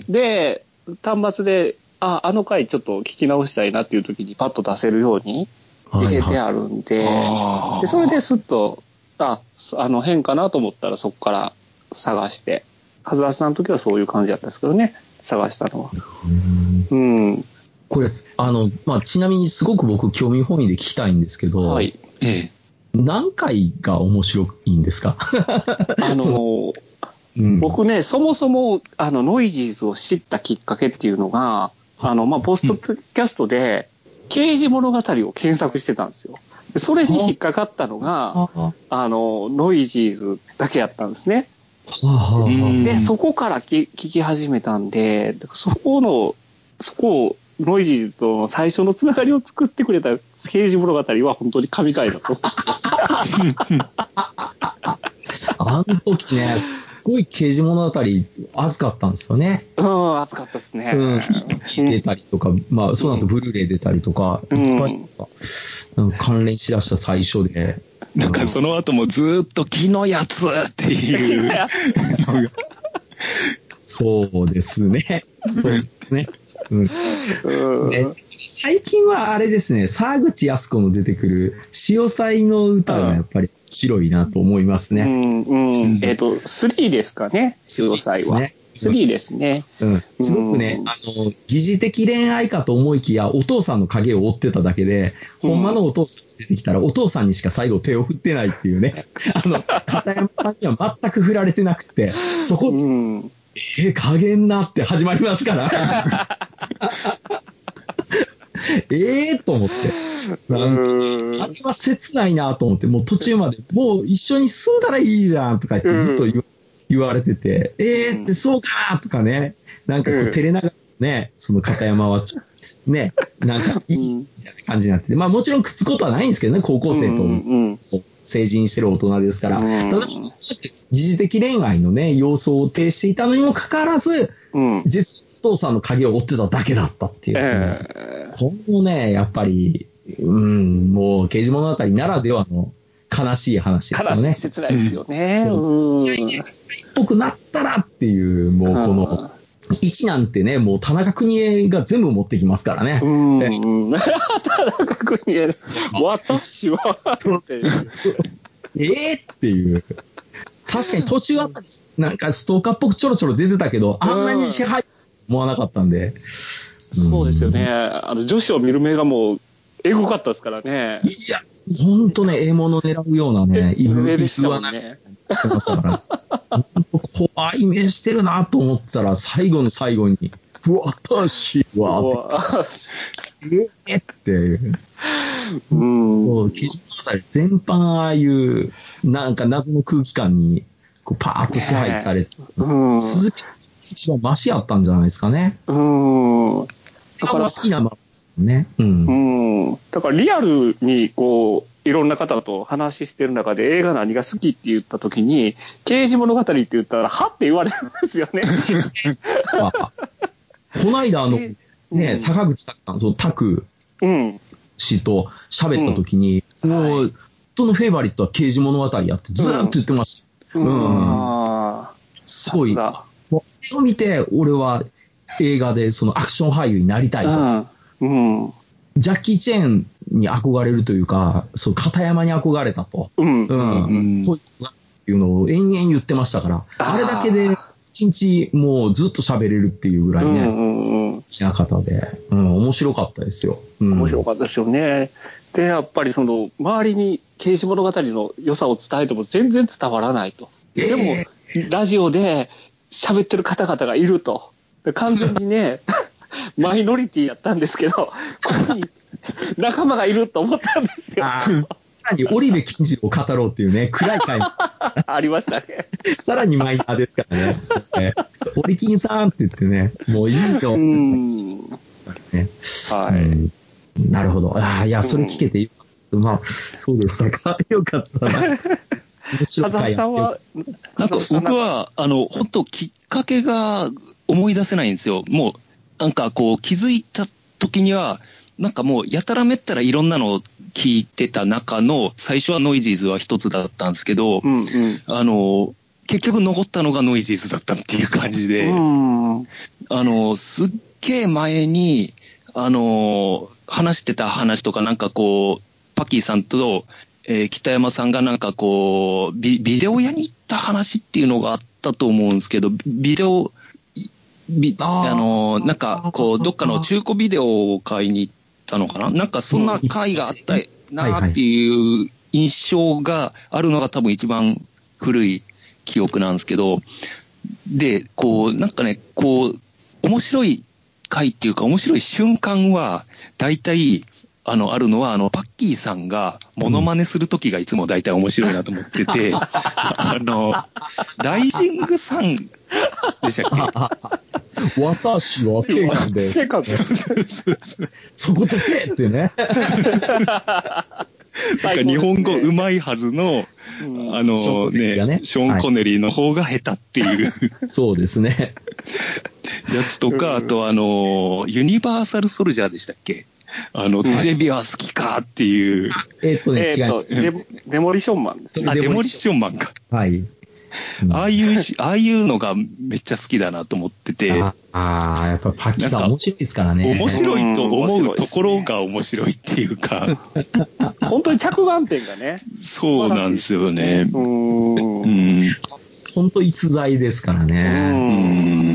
で、端末で、あ、あの回ちょっと聞き直したいなっていう時にパッと出せるように入れてあるんで、はいはい、でそれですっと、あ、あの変かなと思ったらそこから探して、カズハさんの時はそういう感じだったんですけどね。探したのは。うん。うん、 これ、あの、まあ、ちなみにすごく僕興味本位で聞きたいんですけど、はい。ええ。何回が面白いんですか？ あの、うん、僕ね、そもそも、あの、ノイジーズを知ったきっかけっていうのが、あの、まあ、ポストキャストで、刑事物語を検索してたんですよ。でそれに引っかかったのが、あの、ノイジーズだけやったんですね。で、そこから聞き始めたんで、そこの、そこを、ノイジーズとの最初のつながりを作ってくれた刑事物語は本当に神回だと思ってます。 あの時ね、すごい刑事物語熱かったんですよね。 うん、熱かったですね。 うん。出たりとか、まあ、その後ブルーレイ出たりとか、うん、いっぱい関連しだした最初で。 なんかその後もずっと木のやつっていうのが。 そうですね。そうですね。うん、ね最近はあれですね、沢口靖子の出てくる潮祭の歌がやっぱり白いなと思いますね。 うんうん、えっと、スリーですかね、潮祭は。スリーですね。 うん。すごくね、あの、疑似的恋愛かと思いきや、お父さんの影を追ってただけで、ほんまのお父さんが出てきたら、お父さんにしか最後手を振ってないっていうね。あの、片山さんには全く振られてなくて、そこで、うんえー、加減なって始まりますから。ええと思って。なんか、あれは切ないなと思って、もう途中まで、もう一緒に住んだらいいじゃんとか言ってずっと 言, 言われてて、ええー、ってそうかなとかね、なんかこう照れながらね、その片山はね、なんかいいみたいな感じになってて、まあもちろんくっつくことはないんですけどね、高校生と成人してる大人ですから。ただ、疑似的恋愛のね、要素を呈していたのにもかかわらず、実はお父さんの影を追ってただけだったっていう、ね。えー、このね、やっぱり、うん、もう刑事物語ならではの悲しい話ですよね。 悲しい、切ないですよね。うん。 っぽくなったらっていう、もうこの、いちなんてね、もう田中邦衛が全部持ってきますからね。 うん。田中邦衛、私は、 ええっていう。確かに途中あったり、なんかストーカーっぽくちょろちょろ出てたけど、あんなに支配思わなかったんで。 そうですよね。あの、女子を見る目がもう、エゴかったですからね。 いや、ほんとね、獲物狙うようなね、いる、いるわな、 ね。 してましたから。ほんと怖い目してるなと思ったら、最後の最後に、私は、えって、うん。記事物語全般ああいう、なんか謎の空気感に、こうパーッと支配されて、うん、鈴木一番マシやったんじゃないですかね。 うん。 だから好きなのですね。うん。 うん。だからリアルにこう、いろんな方と話してる中で映画何が好きって言った時に、刑事物語って言ったら、はって言われるんですよね。 まあ、この間あの、ね、うん、坂口拓さん、その拓氏と喋った時に、うん、もう、そのフェイバリットは刑事物語やってずーっと言ってました。うん。うん、すごい。もう、それを見て、俺は映画でそのアクション俳優になりたいと。うんうん、ジャッキー・チェーンに憧れるというか、そう、片山に憧れたと。うん。うん。うん、そういうのを延々言ってましたから、あ, あれだけで一日もうずっと喋れるっていうぐらいね、うんうん、きな方で、うん、面白かったですよ。うん、 面白かったですよね。で、やっぱりその、周りに刑事物語の良さを伝えても全然伝わらないと。えー、でも、ラジオで喋ってる方々がいると。完全にね、マイノリティやったんですけど、ここに仲間がいると思ったんですよ。 さらに織部金次郎を語ろうっていうね、暗い回ありましたね。 さらにマイナーですからね。織金さんって言ってね、もういいよ。うん、ね、はい、うん。なるほど。ああ、いや、それ聞けてよかった。まあ、そうでしたか。よかったな。面白い回さんは、 なんか僕は、あの、本当きっかけが思い出せないんですよ。もう、なんかこう気づいた時には、なんかもうやたらめったらいろんなのを聞いてた中の、最初はノイジーズは一つだったんですけど、うんうん、あの、結局残ったのがノイジーズだったっていう感じで、うん、あの、すっげえ前に、あの、話してた話とかなんかこう、パッキーさんと、えー、北山さんがなんかこうビ、ビデオ屋に行った話っていうのがあったと思うんですけど、ビデオ、ビあの、なんかこう、どっかの中古ビデオを買いに行ったのかな、なんかそんな回があったなっていう印象があるのが多分一番古い記憶なんですけど、で、こう、なんかね、こう、面白い回っていうか面白い瞬間は、大体、あの、あるのは、あの、パッキーさんがモノマネするときがいつも大体面白いなと思ってて、うん、あの、ライジングさんでしたっけ私は警官で。 警官で。 そこどけってね。 なんか日本語うまいはずの、うん、あのね、ね、ショーン・コネリーの方が下手っていう、はい、 そうですね。 やつとか、あとあの、ユニバーサル・ソルジャーでしたっけ、あの、テレビは好きかっていう。 えっとね、違う。 デモリションマンですね。 あ、デモリションマンか。 はい。 うん、ああいう、ああいうのがめっちゃ好きだなと思ってて。 ああ、やっぱパッキーさん面白いですからね。 面白いと思うところが面白いっていうか。 本当に着眼点がね。 そうなんですよね。うん。 うん。本当逸材ですからね。うん。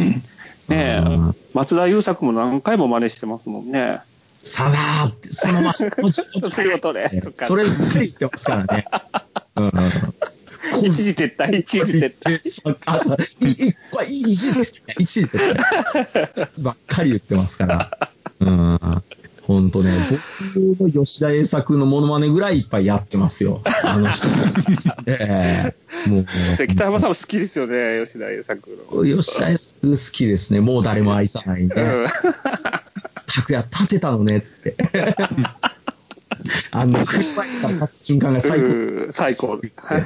ねえ、松田優作も何回も真似してますもんね。 さらーって、そのまま、 仕事で。 そればっかり言ってますからね。うん。 一時撤退、一時撤退。 一個は一時撤退、一時撤退。ばっかり言ってますから。うん。ほんとね、僕の吉田栄作のモノマネぐらいいっぱいやってますよ。あの人。ええー、もう。北山さんも好きですよね、吉田栄作の。 吉田栄作好きですね。もう誰も愛さないんで。うん、拓也立てたのねって。あの、車椅子から立つ瞬間が最高。 最高。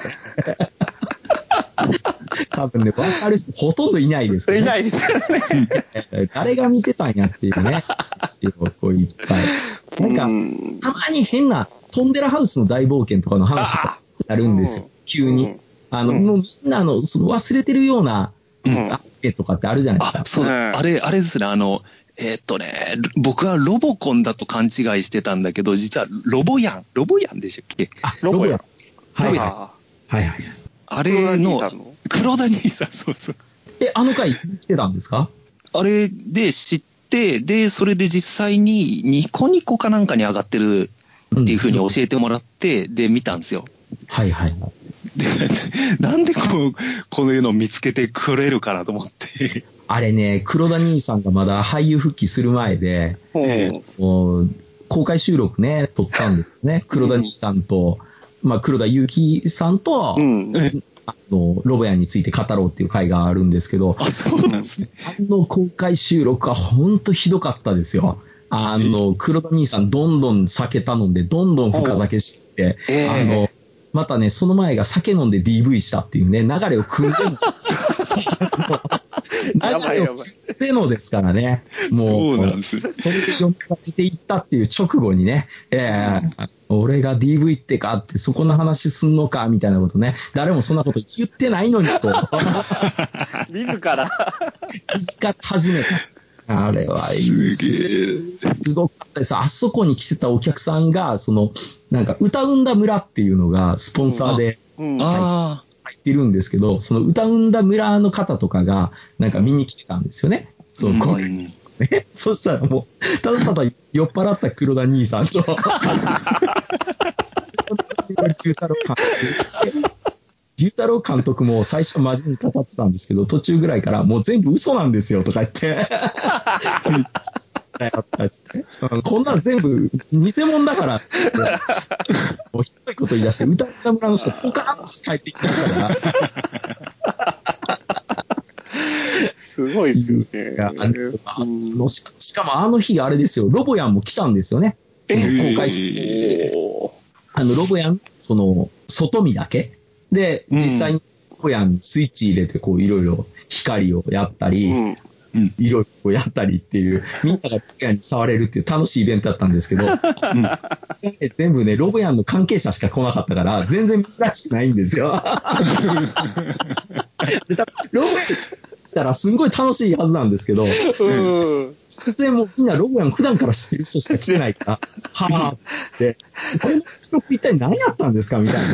多分ね、分かる人ほとんどいないですね。 いないですよね。 誰が見てたんやっていうね。こういっぱい。なんか、たまに変な、トンデラハウスの大冒険とかの話とかなるんですよ、急に。うん、あの、うん、もうみんなの、その忘れてるような、うん、アニメとかってあるじゃないですか。 あ、そう、あれ、あれですね、あの、えー、っとね、僕はロボコンだと勘違いしてたんだけど、実はロボヤン、ロボヤンでしたっけ？ あ、ロボヤン。はいはい。はいはい。 あれの、黒田兄さん、そうそう。 え、あの回来てたんですか？ あれで知って、で、それで実際にニコニコかなんかに上がってるっていうふうに教えてもらって、うん、で、見たんですよ。 はいはい。 で、なんでこう、こういうのを見つけてくれるかなと思って。 あれね、黒田兄さんがまだ俳優復帰する前で、もう公開収録ね、撮ったんですね。黒田兄さんと、まあ、黒田祐希さんと、うん、あの、ロボヤンについて語ろうっていう回があるんですけど、 あ、そうなんですね。 あの公開収録は本当ひどかったですよ。あの、黒田兄さんどんどん酒頼んで、どんどん深酒して、えー、あの、またね、その前が酒飲んで ディーブイ したっていうね、流れを組んでの、流れを組んでのですからね。もう、そうなんです。それで読み立てていったっていう直後にね、えー、俺が ディーブイ ってかってそこの話すんのかみたいなことね、誰もそんなこと言ってないのにと。 自ら。 自ら始めた。あれは、すげえ。すごかったです。あそこに来てたお客さんが、その、なんか、歌うんだ村っていうのがスポンサーで入ってるんですけど、その歌うんだ村の方とかが、なんか見に来てたんですよね。そう、今回。ね。そしたらもう、ただただ酔っ払った黒田兄さんと、龍太郎監督も最初真面目に語ってたんですけど、途中ぐらいからもう全部嘘なんですよとか言って。こんなん全部偽物だからって。もうひどいこと言い出して、歌った村の人ポカーンと帰ってきましたから。 すごいですよね。あのし, しかもあの日あれですよ、ロボヤンも来たんですよね。その公開して。あの、ロボヤン、その、外見だけ。で、実際にロボヤンスイッチ入れて、こう、いろいろ光をやったり、うんいろいろやったりっていう、みんながロボヤンに触れるっていう楽しいイベントだったんですけど、うん、全部ね、ロボヤンの関係者しか来なかったから、全然珍しくないんですよ。でロボヤンたらすんごい楽しいはずなんですけど、うん、全然もうみんなロボヤン普段から知ってる人しか来てないから、はぁって、この記録一体何やったんですかみたい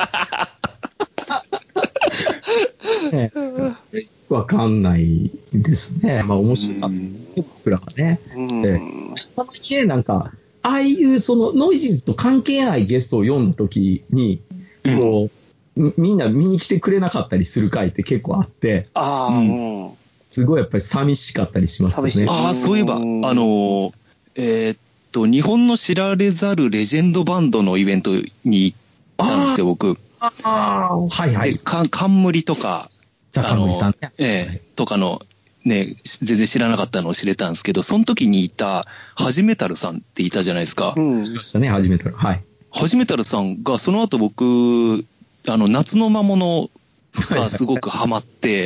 な。ね、わかんないですね。まあ面白かった。僕らはね。で、たまにね、なんか、ああいうそのノイジーズと関係ないゲストを読んだ時に、こう、みんな見に来てくれなかったりする回って結構あって、あうん、すごいやっぱり寂しかったりしますよね。 ああ、そういえば、あの、えー、っと、日本の知られざるレジェンドバンドのイベントに行ったんですよ、僕。 ああ、はいはい。 か冠とか、 ザ・冠さんね。 ええー、とかの、ね、全然知らなかったのを知れたんですけど、その時にいた、はじめたるさんっていたじゃないですか。 うん。いましたね、はじめたる。はい。 はじめたるさんが、その後僕、あの、夏の魔物がすごくハマって、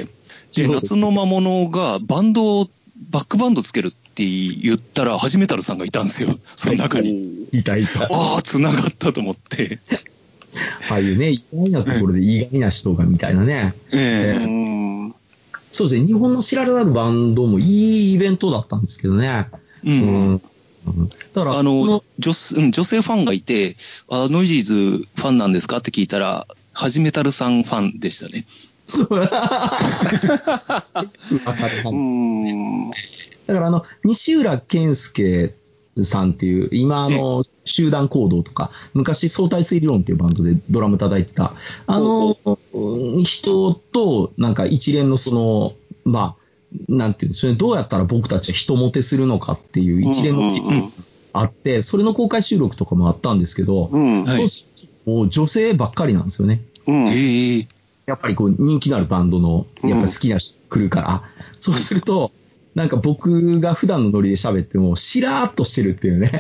で、夏の魔物がバンドを、バックバンドつけるって言ったら、はじめたるさんがいたんですよ。その中に。 いたいた。 ああ、繋がったと思って。 ああいうね、意外なところで意外な人がみたいなね。ええー、そうですね、日本の知られざるバンドもいいイベントだったんですけどね。うん。うん、 だから、あの、の女、女性ファンがいて、あ、ノイジーズファンなんですかって聞いたら、はじめたるさんファンでしたね。 だからあの、西浦健介さんっていう、今あの、集団行動とか、昔相対性理論っていうバンドでドラム叩いてた、あの人と、なんか一連のその、まあ、なんていうんですかね、どうやったら僕たちは人モテするのかっていう一連の実があって、それの公開収録とかもあったんですけど、そうするともう女性ばっかりなんですよね。うん、やっぱりこう人気のあるバンドの、やっぱ好きな人来るから、うん、そうすると、なんか僕が普段のノリで喋っても、しらーっとしてるっていうね。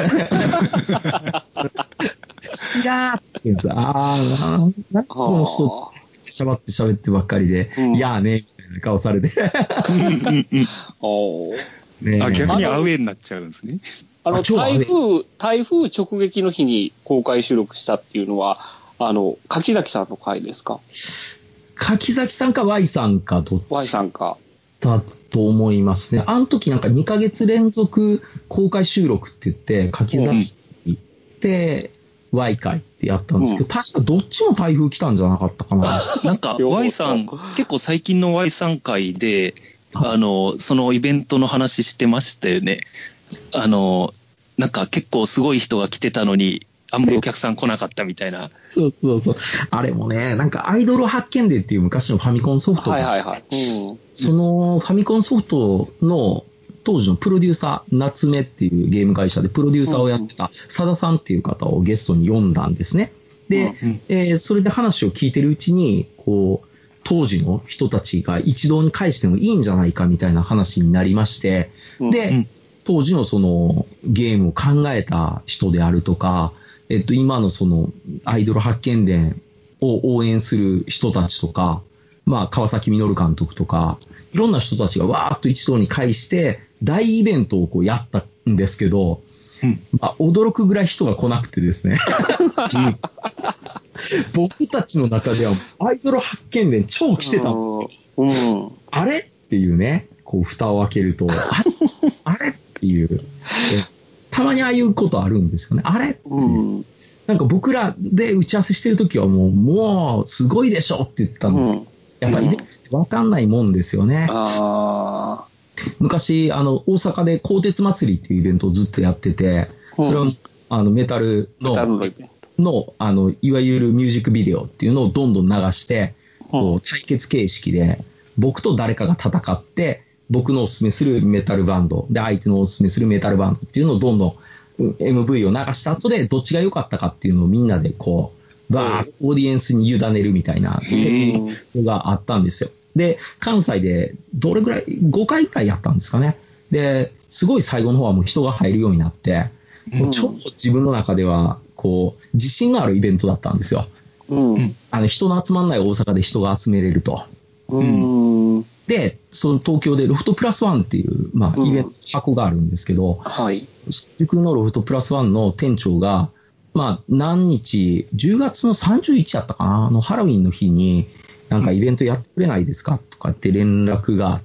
しらーって言うんですよ。あー、なんかこの人、しゃばって喋ってばっかりで、うん、いやーね、みたいな顔されて。 ね、あ、逆にアウェーになっちゃうんですね。 あの、台風、台風直撃の日に公開収録したっていうのは、 あの、柿崎さんの回ですか？ 柿崎さんか Y さんかどっち Y さんか。 だと思いますね。あの時なんかにかげつ連続公開収録って言って、柿崎で Y 回ってやったんですけど、うん、確かどっちも台風来たんじゃなかったかな。 なんか Y さん、結構最近の Y さん回で、あの、そのイベントの話してましたよね。あの、なんか結構すごい人が来てたのに、あんまりお客さん来なかったみたいな。 そうそうそう。あれもね、なんかアイドル発見デーっていう昔のファミコンソフトが、 はいはいはい。うん、 そのファミコンソフトの当時のプロデューサー、夏目っていうゲーム会社でプロデューサーをやってた佐田さんっていう方をゲストに呼んだんですね。で、うんえー、それで話を聞いてるうちに、こう、当時の人たちが一堂に会してもいいんじゃないかみたいな話になりまして、で、うん当時のそのゲームを考えた人であるとか、えっと今のそのアイドル発見伝を応援する人たちとか、まあ川崎実監督とか、いろんな人たちがわーっと一堂に会して大イベントをこうやったんですけど、うんまあ、驚くぐらい人が来なくてですね。うん僕たちの中ではアイドル発見伝超来てたんですけど、うん、あれっていうね、こう蓋を開けると、あれあれっていう、たまにああいうことあるんですよね。あれっていう、うん、なんか僕らで打ち合わせしてるときはもう、もうすごいでしょって言ってたんですけど、うん、やっぱりイベントって分かんないもんですよね。あ昔、あの、大阪で鋼鉄祭りっていうイベントをずっとやってて、それは、あの、メタルの、の、あの、いわゆるミュージックビデオっていうのをどんどん流して、こう、対決形式で、僕と誰かが戦って、僕のおすすめするメタルバンド、で、相手のおすすめするメタルバンドっていうのをどんどん エムブイ を流した後で、どっちが良かったかっていうのをみんなでこう、バーッオーディエンスに委ねるみたいなのがあったんですよ。で、関西でどれぐらい、ごかいぐらいやったんですかね。で、すごい最後の方はもう人が入るようになって、もうちょっと自分の中では、こう、自信のあるイベントだったんですよ。うん。あの、人の集まんない大阪で人が集めれると。うん。で、その東京でロフトプラスワンっていう、まあ、イベント、箱があるんですけど、はい。新宿のロフトプラスワンの店長が、まあ、何日、じゅうがつのさんじゅういちやったかな、あの、ハロウィンの日に、なんかイベントやってくれないですかとかって連絡があって、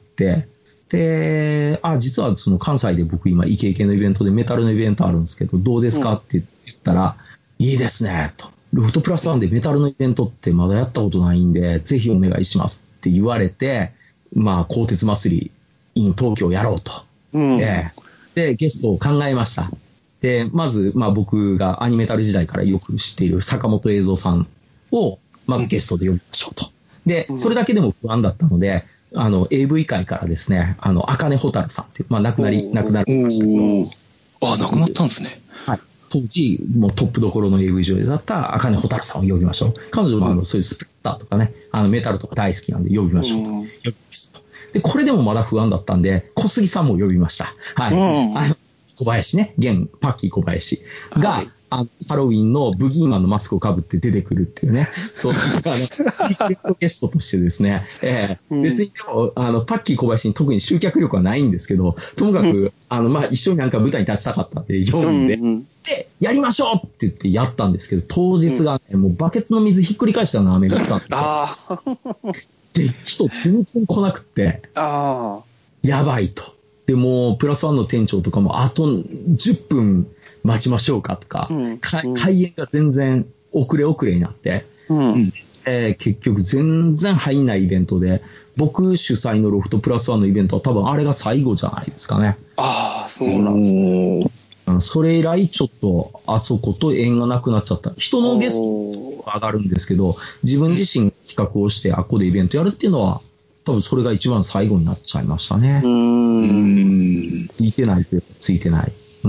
で、あ、実はその関西で僕今イケイケのイベントでメタルのイベントあるんですけど、どうですかって言ったら、うん、いいですね、と。ロフトプラスワンでメタルのイベントってまだやったことないんで、ぜひお願いしますって言われて、まあ、鋼鉄祭り in 東京やろうと。うん、で, で、ゲストを考えました。で、まず、まあ僕がアニメタル時代からよく知っている坂本栄三さんを、まずゲストで呼びましょうと。で、それだけでも不安だったので、あの、エーブイ 界からですね、あの、茜蛍さんっていう、まあ亡くなり、亡くなりましたけど。あ、亡くなったんですね。 はい。当時、もうトップどころの エーブイ 女優だった茜蛍さんを呼びましょう。彼女もあの、そういうスプリッターとかね、あの、メタルとか大好きなんで呼びましょうと。呼びますと。で、これでもまだ不安だったんで、小杉さんも呼びました。はい。うん、あの小林ね、現パッキー小林が、はい、あハロウィンのブギーマンのマスクをかぶって出てくるっていうね、そう、あの、シークレットゲストとしてですね、えーうん、別にでも、あの、パッキー小林に特に集客力はないんですけど、ともかく、うん、あの、まあ、一緒になんか舞台に立ちたかったって呼んで、うんうん、で、やりましょうって言ってやったんですけど、当日がね、うん、もうバケツの水ひっくり返したような雨が降ったんですよ。あで、人全然来なくって、あやばいと。で、もう、プラスワンの店長とかも、あとじゅっぷん待ちましょうかとか、うん、開演が全然遅れ遅れになって、うんえー、結局全然入んないイベントで、僕主催のロフトプラスワンのイベントは多分あれが最後じゃないですかね。 ああ、そうなんですね。 それ以来ちょっとあそこと縁がなくなっちゃった。人のゲストが上がるんですけど、自分自身企画をしてあっこでイベントやるっていうのは、多分それが一番最後になっちゃいましたね。うーん。ついてないというか、ついてない。うん。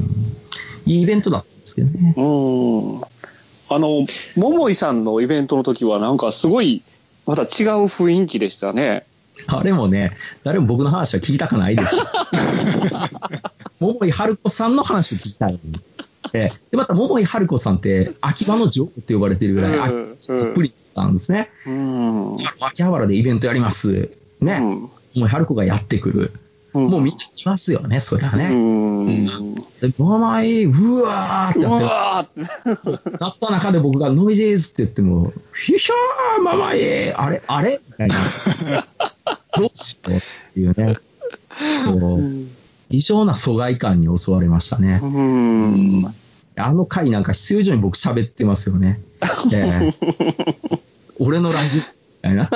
いいイベントだったんですけどね。うん。 あの、桃井さんのイベントの時はなんかすごい、また違う雰囲気でしたね。 あれもね、誰も僕の話は聞きたくないです。桃井春子さんの話を聞きたい。で、また桃井春子さんって、秋葉の女王って呼ばれてるぐらい、秋葉たっぷりだったんですね。うん、秋葉原でイベントやります。ね。うん、桃井春子がやってくる。 もう見てきますよね、そりゃね。 うん。 で、ママエうわーってやって、 うわーって。 だった中で僕がノイジーズって言っても、ひひゃーママエあれあれみたいな。どうしようっていうね。こう、異常な疎外感に襲われましたね。 うん。 あの回なんか必要以上に僕喋ってますよね。えー、俺のラジオみたいな。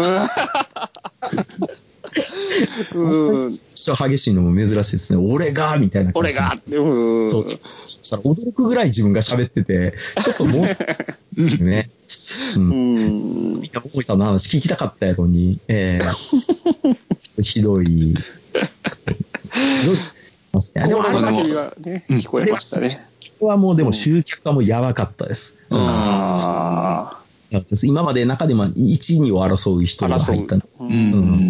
うん。激しいのも珍しいですね。俺がみたいな感じ。 俺がって。うん。 そう。そしたら驚くぐらい自分が喋ってて、ちょっともう、ね。うん。みんな、ももいさんの話聞きたかったやろに、えー、ひどい。ひどい。 でも、あれはね、聞こえましたね。 ここはもうでも集客はもうやばかったです。 うん、ああ。今まで中でもいち、にを争う人が入った。 うん。うん、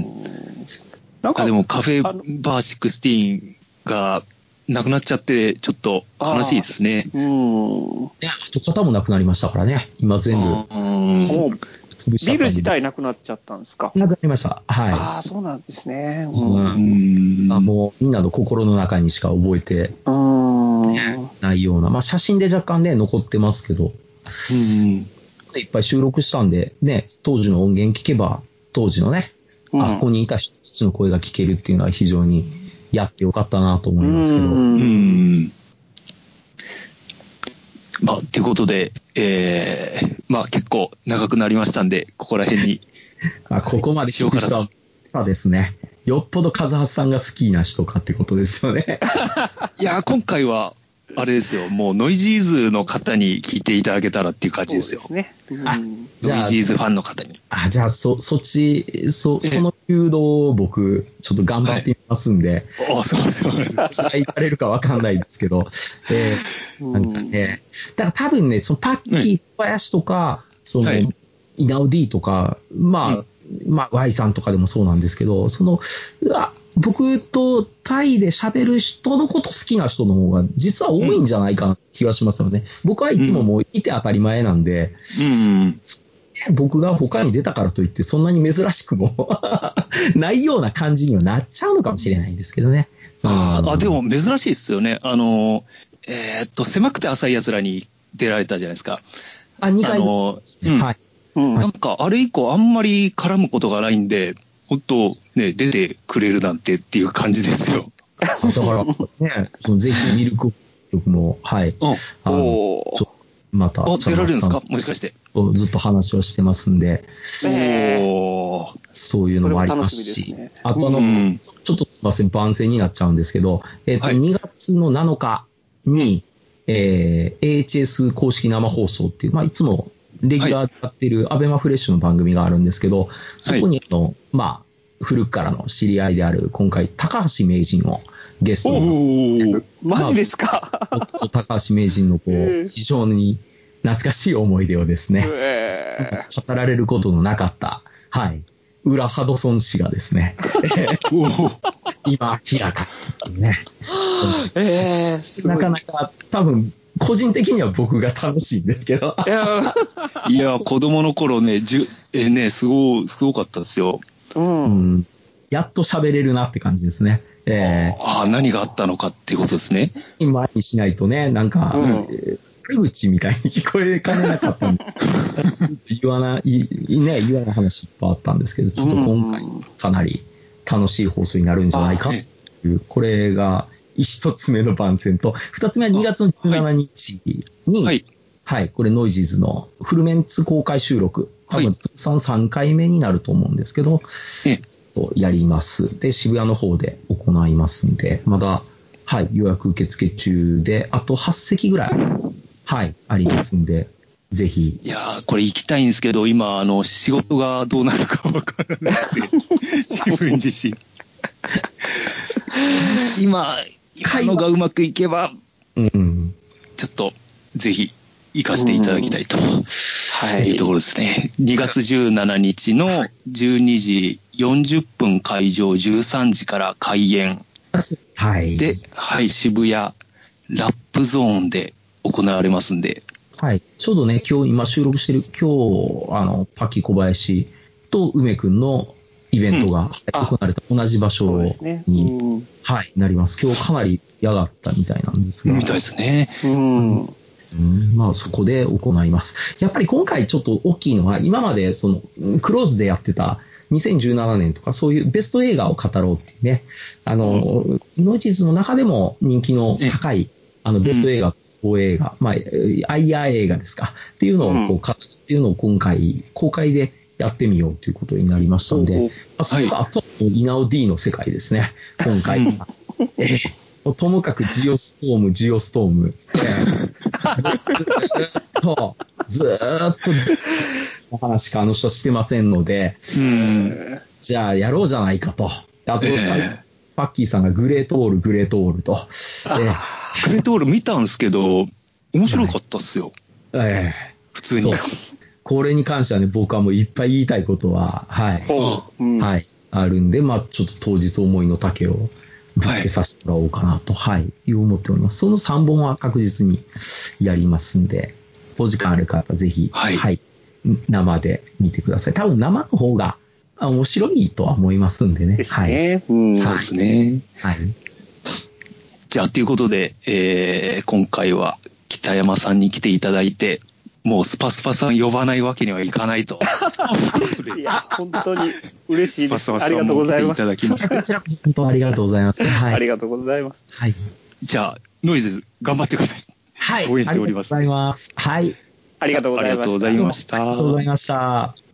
なんかでもカフェバーじゅうろくがなくなっちゃってちょっと悲しいですね。 うん。ね、跡形もなくなりましたからね。今全部。うん。 ビル自体なくなっちゃったんですか？ なくなりました。はい。 ああ、そうなんですね。 うん。うんあもうみんなの心の中にしか覚えてないような。まあ写真で若干ね、残ってますけど。うん。いっぱい収録したんで、ね、当時の音源聞けば、当時のね、うん、あ、ここにいた人たちの声が聞けるっていうのは非常にやってよかったなと思いますけど。うん。うんまあ、ということで、えー、まあ結構長くなりましたんで、ここら辺に。 まあここまで聞く人は、そうですね。よっぽど和橋さんが好きな人かってことですよね。 いや、今回は、あれですよ、もうノイジーズの方に聞いていただけたらっていう感じですよ。 そうですね。うん、 あ、ノイジーズファンの方に。 あ、じゃあ、そ、そっち、そ、その誘導を僕、ちょっと頑張ってみますんで。 はい、あ、そうですよね。 いかれるかわかんないですけど。えー、なんかね、だから多分ね、そのパッキー小林とか、その、はい、イナウディとか、まあ、うん、まあ、Y さんとかでもそうなんですけど、その、あ僕とタイで喋る人のこと好きな人の方が実は多いんじゃないかな気がしますよね。僕はいつももういて当たり前なんで、うんうん、僕が他に出たからといってそんなに珍しくもないような感じにはなっちゃうのかもしれないんですけどね。 ああ、でも珍しいですよね。あの、えー、っと、狭くて浅い奴らに出られたじゃないですか。 あ、にかい。 あの、うん、はい。うん、なんか、あれ以降あんまり絡むことがないんで、本当ね、出てくれるなんてっていう感じですよ。 だからね、そのぜひミルク曲も、はい。うん、あのちょまた、 出られるんですかもしかして。 ずっと話をしてますんで、おそういうのもありますし、ね、あとあの、うん、ちょっとすいません、番宣になっちゃうんですけど、えっと、はい、にがつのなのかに、えー、エーエイチエス 公式生放送っていう、まあ、いつもレギュラーでやってるアベマフレッシュの番組があるんですけど、そこにあの、はい、まあ、古くからの知り合いである、今回、高橋名人をゲストに。 マジですか、 まあ、高橋名人のこう、非常に懐かしい思い出をですね、えー、語られることのなかった、はい、裏ハドソン氏がですね、今明らかにね、えー、なかなか多分、個人的には僕が楽しいんですけど。 いや、いや子供の頃ね、じゅえね、すご、すごかったですよ。 うん、やっと喋れるなって感じですね。えー、ああ、何があったのかっていうことですね。 前にしないとね、なんか、うん、悪口みたいに聞こえかねなかったんで、言わない、ね、言わない話いっぱいあったんですけど、ちょっと今回かなり楽しい放送になるんじゃないかっていう、これが一つ目の番宣と、二つ目はにがつのじゅうしちにちに、はい、はい、これノイジーズのフルメンツ公開収録、多分さんかいめになると思うんですけど、はい、やります。で、渋谷の方で行いますんで、まだ、はい、予約受付中で、あとはちせきぐらい、はい、ありますんで、ぜひ。 いやー、これ行きたいんですけど、今、あの、仕事がどうなるかわからなくて、自分自身。今、今のがうまくいけば、うん、ちょっと、ぜひ、行かせていただきたいと、はい、いうところですね。にがつじゅうしちにちのじゅうにじよんじゅっぷん会場、じゅうさんじから開演。 はい。 で、はい、渋谷ラップゾーンで行われますんで。 はい。ちょうどね、今日今収録してる、今日、あの、パキ小林と梅くんのイベントが行われた同じ場所に、 ねうん、 はい、なります。今日かなり嫌がったみたいなんですが。 みたいですね。 うん。 うん、まあそこで行います。やっぱり今回ちょっと大きいのは、今までそのクローズでやってたにせんじゅうななねんとかそういうベスト映画を語ろうっていうね、あの、うん、ノイジーズの中でも人気の高い、あのベスト映画、放映画、まあ、アイアー映画ですかっていうのをこう語るっていうのを今回公開でやってみようということになりましたので、うん、あそれとあとイナオ D の世界ですね、今回。うんえーともかくジオストーム、ジオストーム。とずーっと話しかあの人してませんので、うんじゃあやろうじゃないかと。あと、えー、パッキーさんがグレートオール、グレートオールと。 えー、グレートオール見たんですけど、面白かったっすよ。 はい、えー、 普通に。 これに関してはね、僕はもういっぱい言いたいことは、はい。うん、はい。あるんで、まあちょっと当日思いの丈をぶつけさせてもらおうかなと、はい、はい、思っております。そのさんぼんは確実にやりますんで、お時間ある方ぜひ、はい、はい、生で見てください。多分生の方が面白いとは思いますんでね。 ですね。はい。 うん、そうですね。 はい。 じゃあ、ということで、えー、今回は北山さんに来ていただいて、もうスパスパさん呼ばないわけにはいかないと。 いや、本当に嬉しいです。ありがとうございます。 いただきました。 こちらこそ本当ありがとうございます。はい。 ありがとうございます。 はい。 じゃあ、ノイズ頑張ってください。 はい。 応援しております。 ありがとうございます。はい。 ありがとうございました。 ありがとうございました。 ありがとうございました。